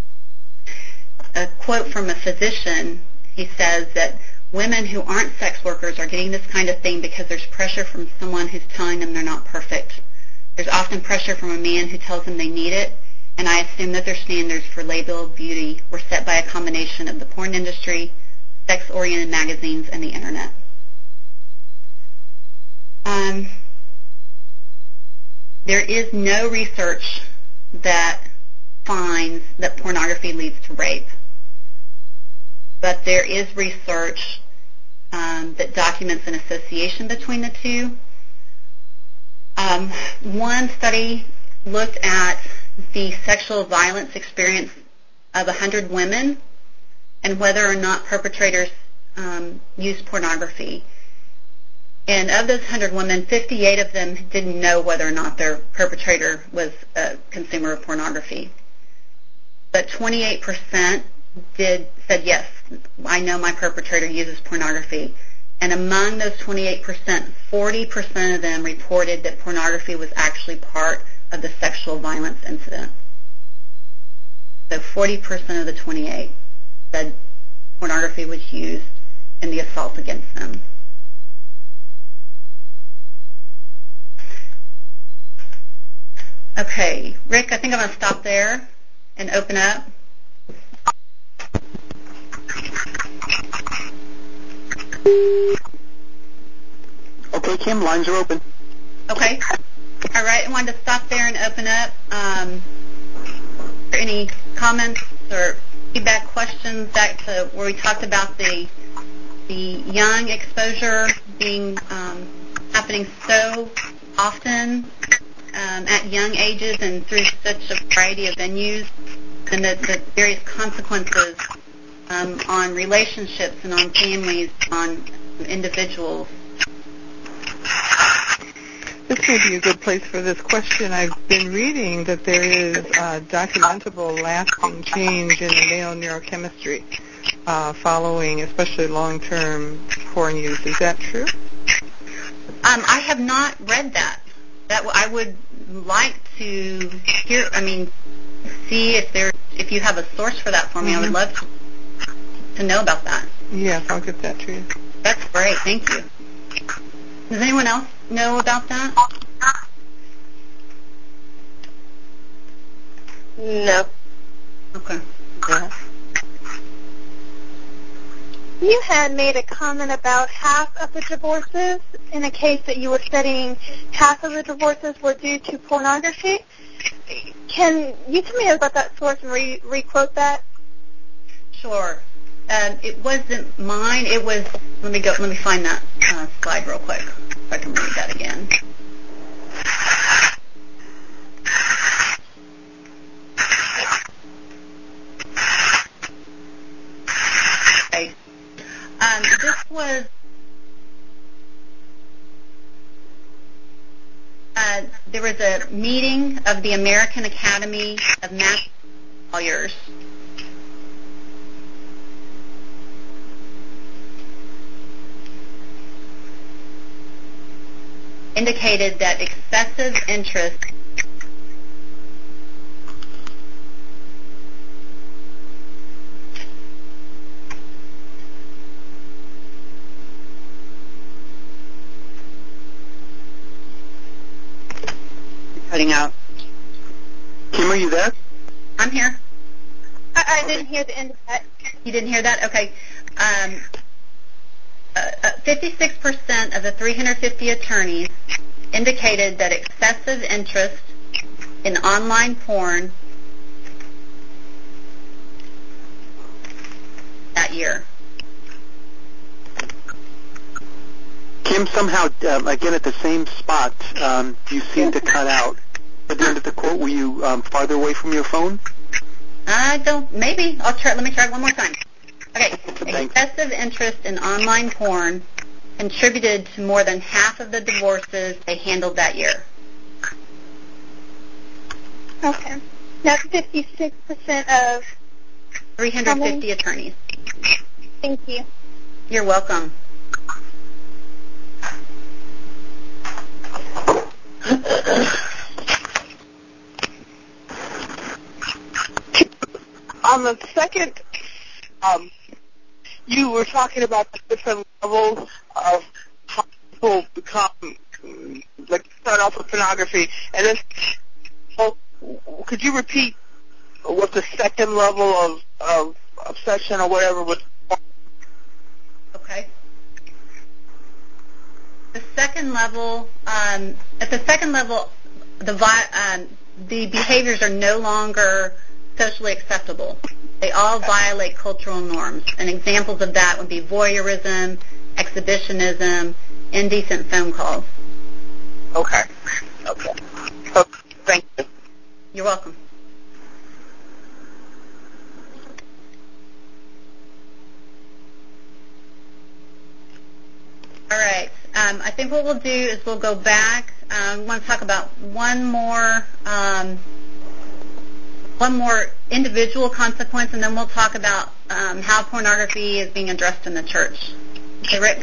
A quote from a physician, he says that women who aren't sex workers are getting this kind of thing because there's pressure from someone who's telling them they're not perfect. There's often pressure from a man who tells them they need it, and I assume that their standards for labeled beauty were set by a combination of the porn industry, sex-oriented magazines, and the internet. Um, there is no research that finds that pornography leads to rape, but there is research um, that documents an association between the two. Um, one study looked at the sexual violence experience of one hundred women and whether or not perpetrators um, used pornography. And of those one hundred women, fifty-eight of them didn't know whether or not their perpetrator was a consumer of pornography. But twenty-eight percent did said, yes, I know my perpetrator uses pornography. And among those twenty-eight percent, forty percent of them reported that pornography was actually part of the sexual violence incident. So forty percent of the twenty-eight said pornography was used in the assault against them. Okay, Rick, I think I'm going to stop there and open up. Okay, Kim, lines are open. Okay. All right, I wanted to stop there and open up. Um, are there any comments or feedback, questions back to where we talked about the the young exposure being um, happening so often um, at young ages and through such a variety of venues, and the, the various consequences um, on relationships and on families, on individuals. This may be a good place for this question. I've been reading that there is uh, documentable lasting change in the male neurochemistry uh, following especially long-term porn use. Is that true? Um, I have not read that. That w- I would like to hear. I mean, see if there, if you have a source for that for me. Mm-hmm. I would love to, to know about that. Yes, I'll get that to you. That's great. Thank you. Does anyone else know about that? No. Okay. Yeah. You had made a comment about half of the divorces, in a case that you were studying, half of the divorces were due to pornography. Can you tell me about that source and re- re-quote that? Sure. Um, it wasn't mine. It was. Let me go. Let me find that uh, slide real quick. If I can read that again. Okay. Um, this was. Uh, there was a meeting of the American Academy of Mass Lawyers. Indicated that excessive interest cutting out. Kim, are you there? I'm here. I, I didn't hear the end of that. You didn't hear that? Okay. Um, uh, uh, fifty-six percent of the three hundred fifty attorneys indicated that excessive interest in online porn that year. Kim, somehow, um, again at the same spot, um, you seem to cut out. At the end of the quote, were you um, farther away from your phone? I don't, maybe. I'll try, let me try one more time. Okay. Thanks. Excessive interest in online porn contributed to more than half of the divorces they handled that year. Okay. That's fifty-six percent of... three hundred fifty attorneys. Thank you. You're welcome. On the second, um, you were talking about the different levels of how people become, like, start off with pornography, and then, well, could you repeat what the second level of, of obsession or whatever was? Okay. The second level, um, at the second level, the vi- um, the behaviors are no longer socially acceptable. They all violate cultural norms. And examples of that would be voyeurism, exhibitionism, indecent phone calls. Okay. Okay. Okay. Thank you. You're welcome. All right. Um, I think what we'll do is we'll go back. Um, we want to talk about one more um, one more individual consequence, and then we'll talk about um, how pornography is being addressed in the church. Okay, Rick?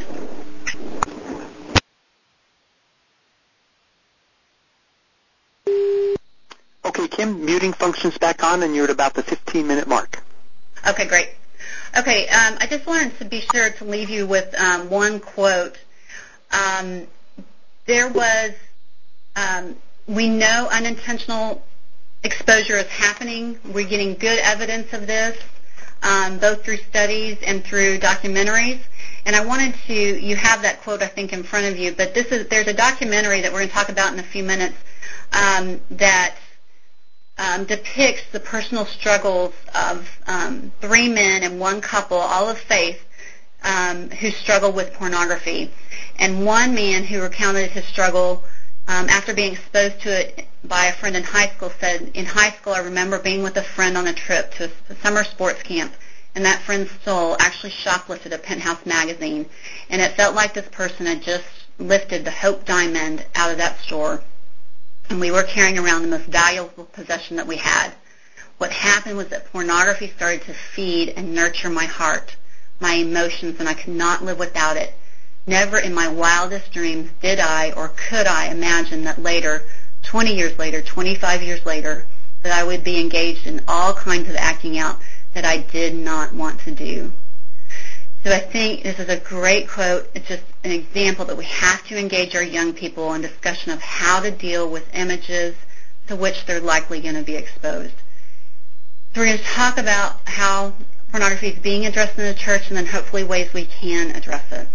Okay, Kim, muting function's back on, and you're at about the fifteen-minute mark. Okay, great. Okay, um, I just wanted to be sure to leave you with um, one quote. Um, there was, um, we know unintentional exposure is happening. We're getting good evidence of this, um, both through studies and through documentaries. And I wanted to, you have that quote, I think, in front of you, but this is, there's a documentary that we're going to talk about in a few minutes um, that um, depicts the personal struggles of um, three men and one couple, all of faith, um, who struggle with pornography. And one man who recounted his struggle um, after being exposed to it by a friend in high school said, in high school I remember being with a friend on a trip to a summer sports camp, and that friend's soul actually shoplifted a Penthouse magazine, and it felt like this person had just lifted the Hope Diamond out of that store, and we were carrying around the most valuable possession that we had. What happened was that pornography started to feed and nurture my heart, my emotions, and I could not live without it. Never in my wildest dreams did I or could I imagine that later, twenty years later, twenty-five years later, that I would be engaged in all kinds of acting out that I did not want to do. So I think this is a great quote. It's just an example that we have to engage our young people in discussion of how to deal with images to which they're likely going to be exposed. So we're going to talk about how pornography is being addressed in the church and then hopefully ways we can address it.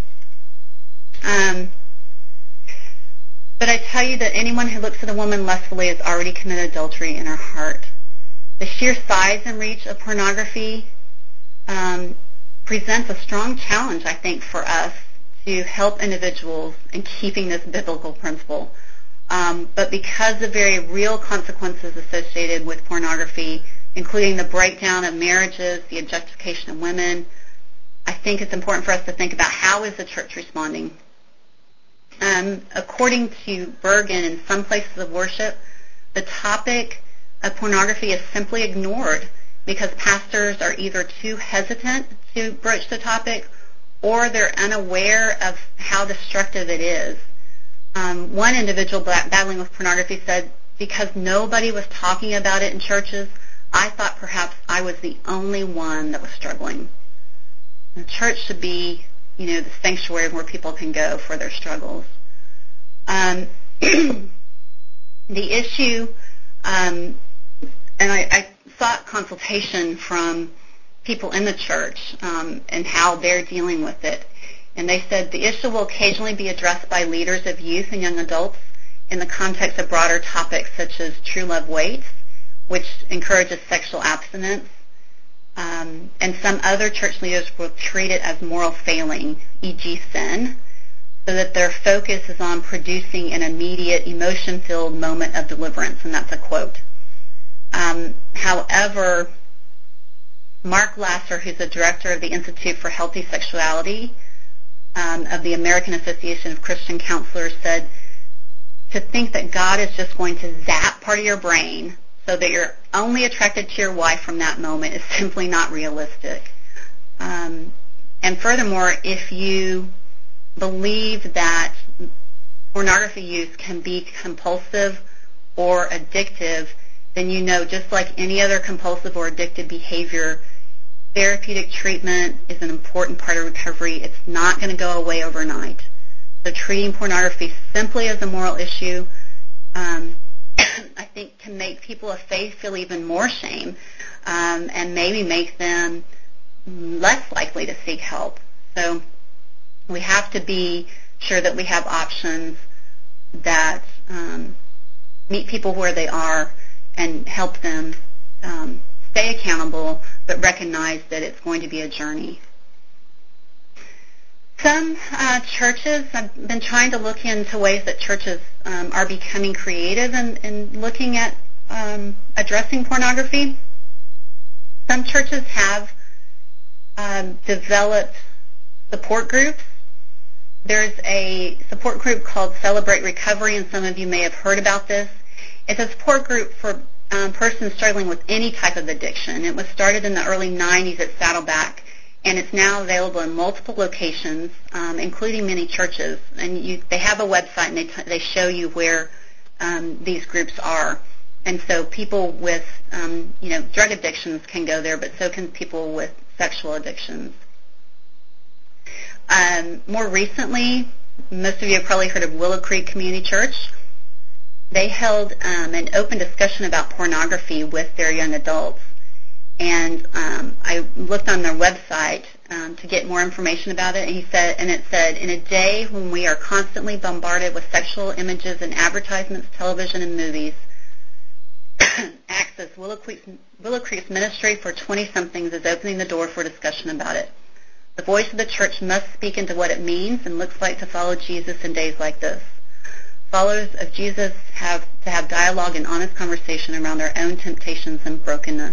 Um, but I tell you that anyone who looks at a woman lustfully has already committed adultery in her heart. The sheer size and reach of pornography um, presents a strong challenge, I think, for us to help individuals in keeping this biblical principle. Um, but because of very real consequences associated with pornography, including the breakdown of marriages, the objectification of women, I think it's important for us to think about how is the church responding. Um, according to Bergen, in some places of worship, the topic of pornography is simply ignored because pastors are either too hesitant to broach the topic or they're unaware of how destructive it is. Um, one individual battling with pornography said, because nobody was talking about it in churches, I thought perhaps I was the only one that was struggling. The church should be, you know, the sanctuary where people can go for their struggles. Um, the issue, um, and I, I sought consultation from people in the church um, and how they're dealing with it. And they said the issue will occasionally be addressed by leaders of youth and young adults in the context of broader topics such as True Love Waits, which encourages sexual abstinence. Um, and some other church leaders will treat it as moral failing, for example sin, so that their focus is on producing an immediate emotion-filled moment of deliverance, and that's a quote. Um, however, Mark Lasser, who's the director of the Institute for Healthy Sexuality um, of the American Association of Christian Counselors, said to think that God is just going to zap part of your brain so that you're only attracted to your wife from that moment is simply not realistic. Um, and furthermore, if you believe that pornography use can be compulsive or addictive, then you know just like any other compulsive or addictive behavior, therapeutic treatment is an important part of recovery. It's not going to go away overnight. So treating pornography simply as a moral issue um, I think can make people of faith feel even more shame um, and maybe make them less likely to seek help. So we have to be sure that we have options that um, meet people where they are and help them um, stay accountable, but recognize that it's going to be a journey. Some uh, churches, I've been trying to look into ways that churches um, are becoming creative in, in looking at um, addressing pornography. Some churches have um, developed support groups. There's a support group called Celebrate Recovery, and some of you may have heard about this. It's a support group for um, persons struggling with any type of addiction. It was started in the early nineties at Saddleback, and it's now available in multiple locations, um, including many churches. And you, they have a website, and they, t- they show you where um, these groups are. And so people with, um, you know, drug addictions can go there, but so can people with sexual addictions. Um, more recently, most of you have probably heard of Willow Creek Community Church. They held um, an open discussion about pornography with their young adults. And um, I looked on their website um, to get more information about it, and he said, and it said, in a day when we are constantly bombarded with sexual images and advertisements, television, and movies, Access Willow Creek's, Willow Creek's Ministry for twenty-somethings is opening the door for discussion about it. The voice of the church must speak into what it means and looks like to follow Jesus in days like this. Followers of Jesus have to have dialogue and honest conversation around their own temptations and brokenness.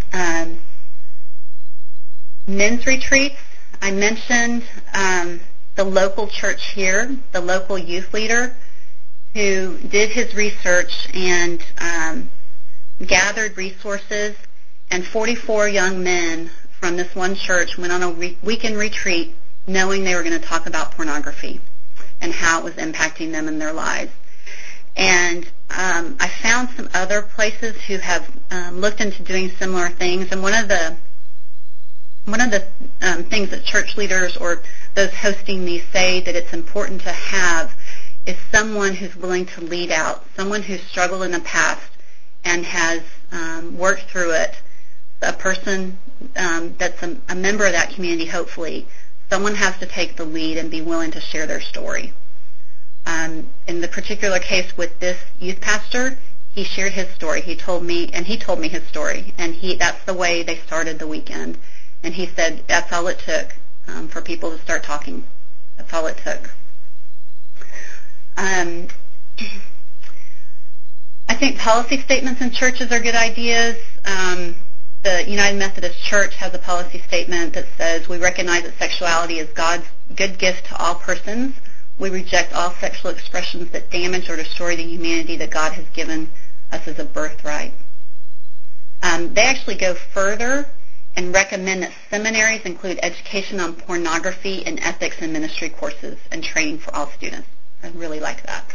Um, men's retreats, I mentioned um, the local church here, the local youth leader, who did his research and um, gathered resources, and forty-four young men from this one church went on a re- weekend retreat knowing they were going to talk about pornography and how it was impacting them in their lives. And um, I found some other places who have um, looked into doing similar things, and one of the one of the um, things that church leaders or those hosting these say that it's important to have is someone who's willing to lead out, someone who's struggled in the past and has um, worked through it, a person um, that's a, a member of that community, hopefully. Someone has to take the lead and be willing to share their story. Um, in the particular case with this youth pastor, he shared his story. He told me, and he told me his story, and he that's the way they started the weekend. And he said that's all it took um, for people to start talking. That's all it took. Um, I think policy statements in churches are good ideas. Um, the United Methodist Church has a policy statement that says we recognize that sexuality is God's good gift to all persons. We reject all sexual expressions that damage or destroy the humanity that God has given us as a birthright. Um, they actually go further and recommend that seminaries include education on pornography and ethics and ministry courses and training for all students. I really like that.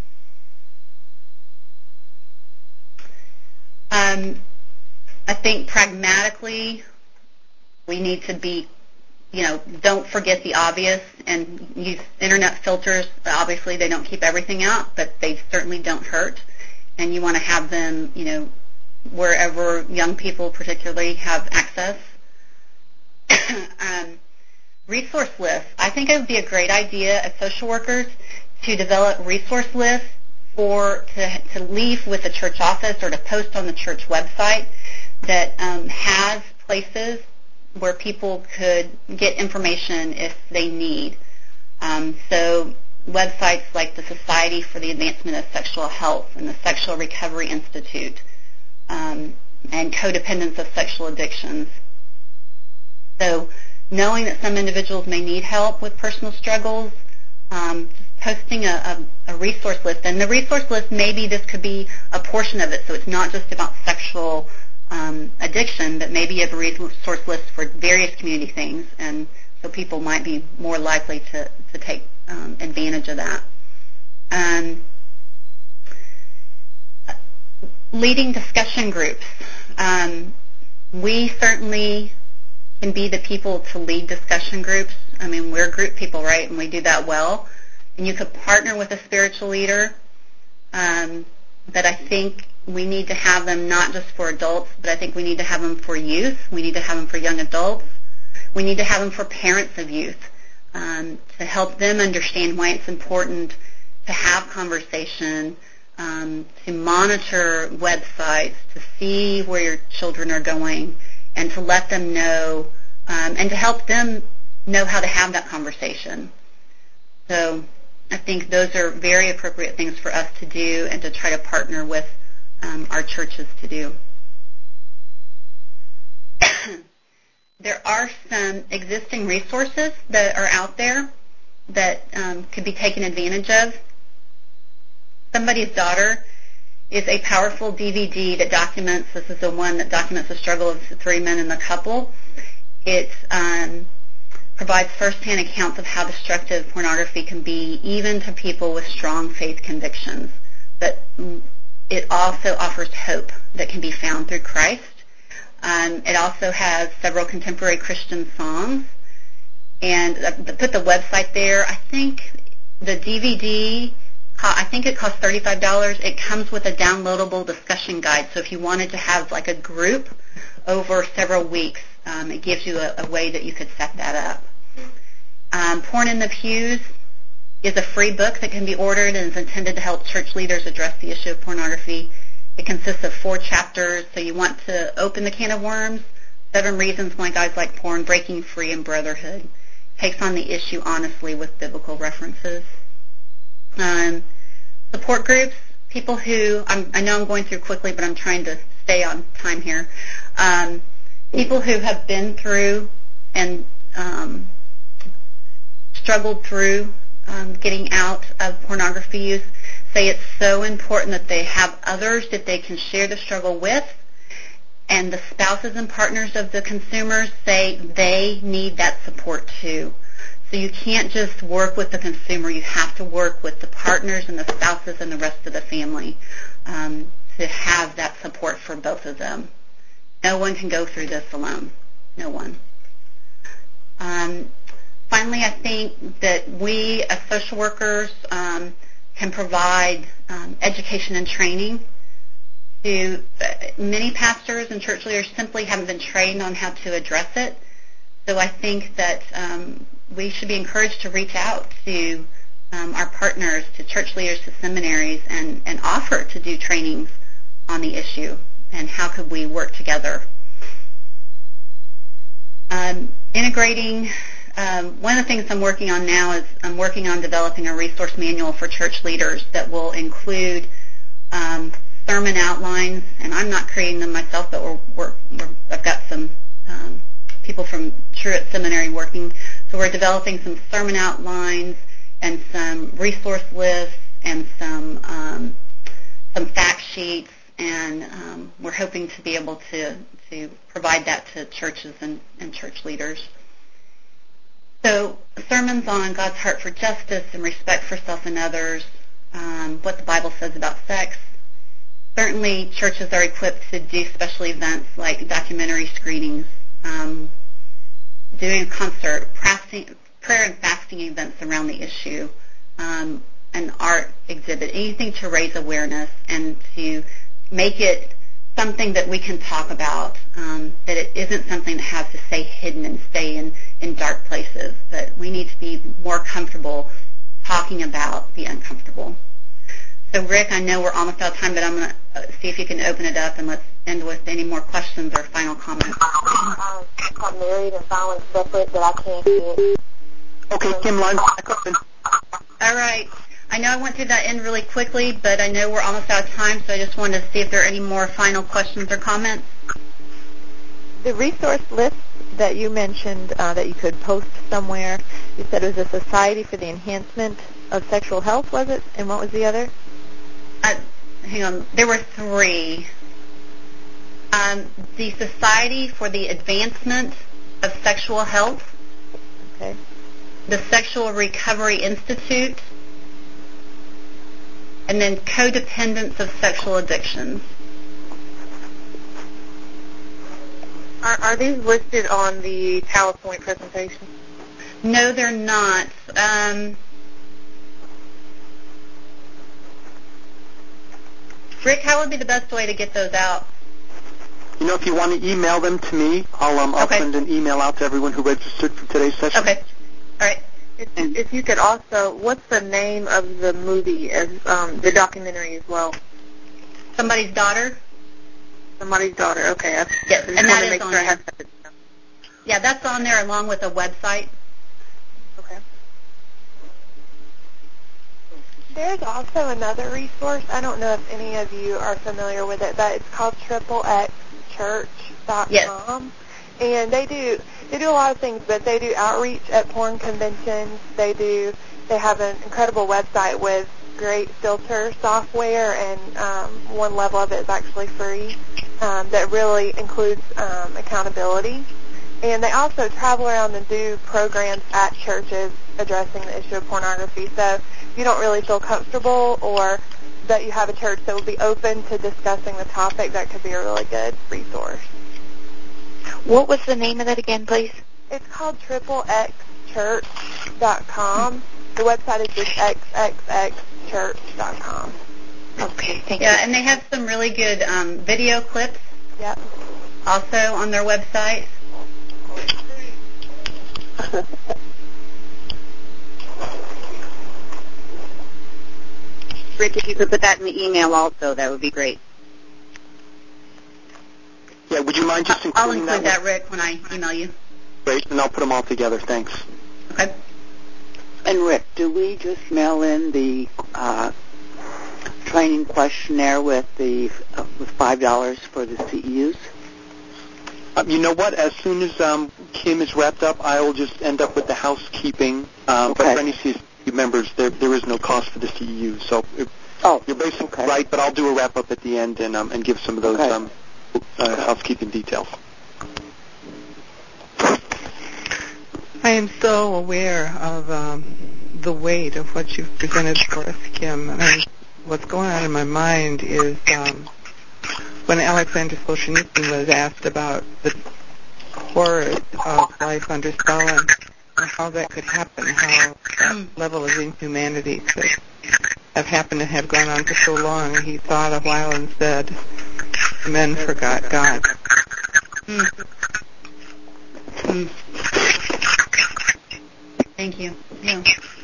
Um, I think pragmatically we need to be, you know, don't forget the obvious and use internet filters. Obviously, they don't keep everything out, but they certainly don't hurt. And you want to have them, you know, wherever young people particularly have access. um, resource lists. I think it would be a great idea as social workers to develop resource lists for to, to leave with the church office or to post on the church website that um, has places where people could get information if they need. Um, so websites like the Society for the Advancement of Sexual Health and the Sexual Recovery Institute um, and Codependence of Sexual Addictions. So knowing that some individuals may need help with personal struggles, um, just posting a, a, a resource list. And the resource list, maybe this could be a portion of it, so it's not just about sexual um, addiction, but maybe you have a resource list for various community things, and so people might be more likely to, to take um, advantage of that. Um, leading discussion groups. Um, we certainly can be the people to lead discussion groups. I mean, we're group people, right, and we do that well. And you could partner with a spiritual leader, um, but I think we need to have them not just for adults, but I think we need to have them for youth. We need to have them for young adults. We need to have them for parents of youth um, to help them understand why it's important to have conversation, um, to monitor websites, to see where your children are going, and to let them know, um, and to help them know how to have that conversation. So I think those are very appropriate things for us to do and to try to partner with um, our churches to do. There are some existing resources that are out there that um, could be taken advantage of. Somebody's Daughter is a powerful D V D that documents, this is the one that documents the struggle of the three men in the couple. It um, provides firsthand accounts of how destructive pornography can be, even to people with strong faith convictions. But it also offers hope that can be found through Christ. Um, it also has several contemporary Christian songs. And uh, put the website there. I think the D V D, I think it costs thirty-five dollars. It comes with a downloadable discussion guide. So if you wanted to have like a group over several weeks, um, it gives you a, a way that you could set that up. Um, Porn in the Pews is a free book that can be ordered and is intended to help church leaders address the issue of pornography. It consists of four chapters, so you want to open the can of worms, seven reasons why guys like porn, breaking free, and brotherhood. Takes on the issue honestly with biblical references. Um, support groups, people who, I'm, I know I'm going through quickly, but I'm trying to stay on time here. Um, people who have been through and um, struggled through um, getting out of pornography use say it's so important that they have others that they can share the struggle with, and the spouses and partners of the consumers say they need that support too. So you can't just work with the consumer. You have to work with the partners and the spouses and the rest of the family um, to have that support for both of them. No one can go through this alone. No one. Um, finally, I think that we as social workers um, can provide um, education and training to uh, many pastors and church leaders simply haven't been trained on how to address it. So I think that um, we should be encouraged to reach out to um, our partners, to church leaders, to seminaries, and, and offer to do trainings on the issue and how could we work together. Um, integrating, um, one of the things I'm working on now is I'm working on developing a resource manual for church leaders that will include um, sermon outlines, and I'm not creating them myself, but we're, we're, we're, I've got some um, people from Truett Seminary working. So we're developing some sermon outlines and some resource lists and some um, some fact sheets, and um, we're hoping to be able to, to provide that to churches and, and church leaders. So sermons on God's heart for justice and respect for self and others, um, what the Bible says about sex. Certainly churches are equipped to do special events like documentary screenings, um, doing a concert, fasting, prayer and fasting events around the issue, um, an art exhibit, anything to raise awareness and to make it something that we can talk about, um, that it isn't something that has to stay hidden and stay in, in dark places, that we need to be more comfortable talking about the uncomfortable. So, Rick, I know we're almost out of time, but I'm going to see if you can open it up, and let's end with any more questions or final comments. I'm married and filing separate, but I can't get. Okay, Kim, line's back open. All right. I know I went through that end really quickly, but I know we're almost out of time, so I just wanted to see if there are any more final questions or comments. The resource list that you mentioned uh, that you could post somewhere, you said it was a Society for the Enhancement of Sexual Health, was it? And what was the other? Uh, hang on. There were three. Um, the Society for the Advancement of Sexual Health. Okay. The Sexual Recovery Institute. And then Codependence of Sexual Addictions. Are, are these listed on the PowerPoint presentation? No, they're not. Um, Rick, how would be the best way to get those out? You know, if you want to email them to me, I'll, um, I'll okay. send an email out to everyone who registered for today's session. Okay. All right. If, if you could also, what's the name of the movie, as um, the documentary as well? Somebody's Daughter. Somebody's Daughter. Okay. I yes, just and that is make on sure there. I have that. Yeah, that's on there along with a website. Okay. There's also another resource. I don't know if any of you are familiar with it, but it's called triple x church dot com. Yes. And they do they do a lot of things, but they do outreach at porn conventions. They do they have an incredible website with great filter software, and um, one level of it is actually free. Um, that really includes um, accountability. And they also travel around and do programs at churches addressing the issue of pornography. So if you don't really feel comfortable, or that you have a church that will be open to discussing the topic, that could be a really good resource. What was the name of that again, please? It's called triple x church dot com. The website is just x x x church dot com. Okay, thank yeah, you. Yeah, and they have some really good um, video clips yep. also on their website. Rick, if you could put that in the email also, that would be great. Yeah, would you mind just including I'll include that, that, Rick, when I email you. Great, and I'll put them all together. Thanks. Okay. And Rick, do we just mail in the uh, training questionnaire with the uh, with five dollars for the C E Us? Um, you know what? As soon as um, Kim is wrapped up, I will just end up with the housekeeping. Um, Okay. But for any C S W members, there there is no cost for this to use. So it, Oh, you're basically okay. right, but I'll do a wrap-up at the end and um, and give some of those Okay. um, uh, housekeeping details. I am so aware of um, the weight of what you've presented for us, Kim. And what's going on in my mind is um, when Alexander Solzhenitsyn was asked about the horrors of life under Stalin and how that could happen, how that level of inhumanity could have happened and have gone on for so long, he thought a while and said, men forgot God. Mm. Mm. Thank you. Yeah.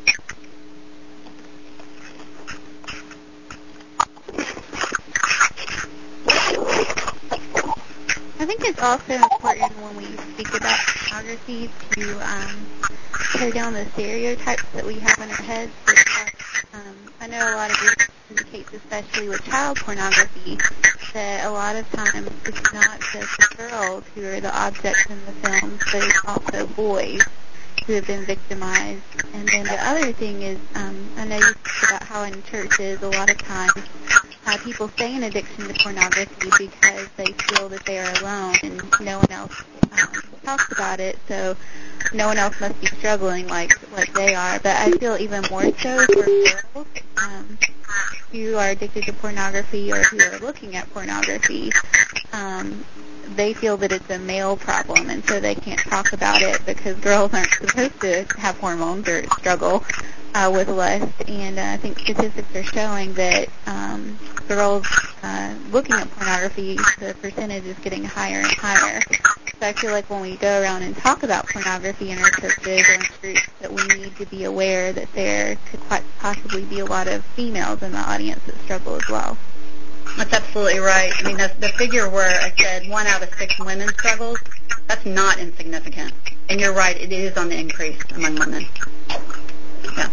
I think it's also important when we speak about pornography to um, tear down the stereotypes that we have in our heads. Because, um, I know a lot of research indicates, especially with child pornography, that a lot of times it's not just the girls who are the objects in the films, but it's also boys who have been victimized. And then the other thing is, um, I know you talked about how in churches a lot of times uh, people stay in addiction to pornography because they feel that they are alone and no one else um, talks about it, so no one else must be struggling like like they are. But I feel even more so for girls um, who are addicted to pornography or who are looking at pornography. Um, they feel that it's a male problem, and so they can't talk about it because girls aren't supposed to have hormones or struggle uh, with lust. And uh, I think statistics are showing that um, girls uh, looking at pornography, the percentage is getting higher and higher. So I feel like when we go around and talk about pornography in our churches or in groups, that we need to be aware that there could quite possibly be a lot of females in the audience that struggle as well. That's absolutely right. I mean, that's the figure where I said one out of six women struggles, that's not insignificant. And you're right, it is on the increase among women. Yeah.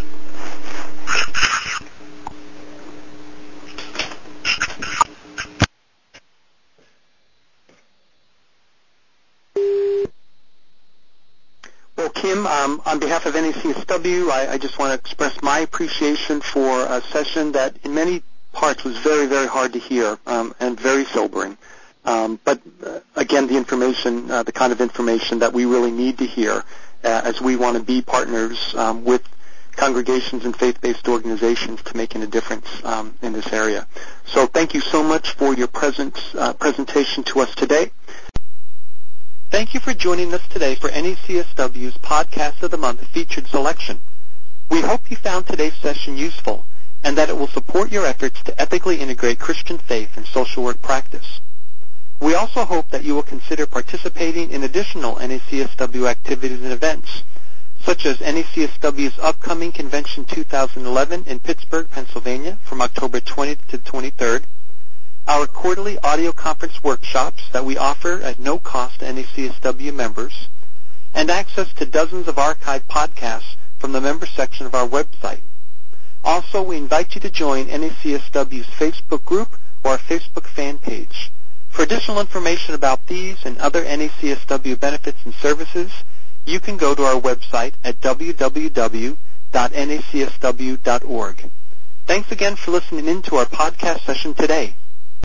Well, Kim, um, on behalf of N A C S W, I, I just want to express my appreciation for a session that in many parts was very, very hard to hear um, and very sobering. Um, but, uh, again, the information, uh, the kind of information that we really need to hear uh, as we want to be partners um, with congregations and faith-based organizations to making a difference um, in this area. So thank you so much for your present, uh, presentation to us today. Thank you for joining us today for N A C S W's Podcast of the Month featured selection. We hope you found today's session useful and that it will support your efforts to ethically integrate Christian faith and social work practice. We also hope that you will consider participating in additional N A C S W activities and events, such as N A C S W's upcoming Convention two thousand eleven in Pittsburgh, Pennsylvania from October twentieth to twenty-third, our quarterly audio conference workshops that we offer at no cost to N A C S W members, and access to dozens of archived podcasts from the member section of our website. Also, we invite you to join N A C S W's Facebook group or our Facebook fan page. For additional information about these and other N A C S W benefits and services, you can go to our website at w w w dot n a c s w dot org. Thanks again for listening in to our podcast session today.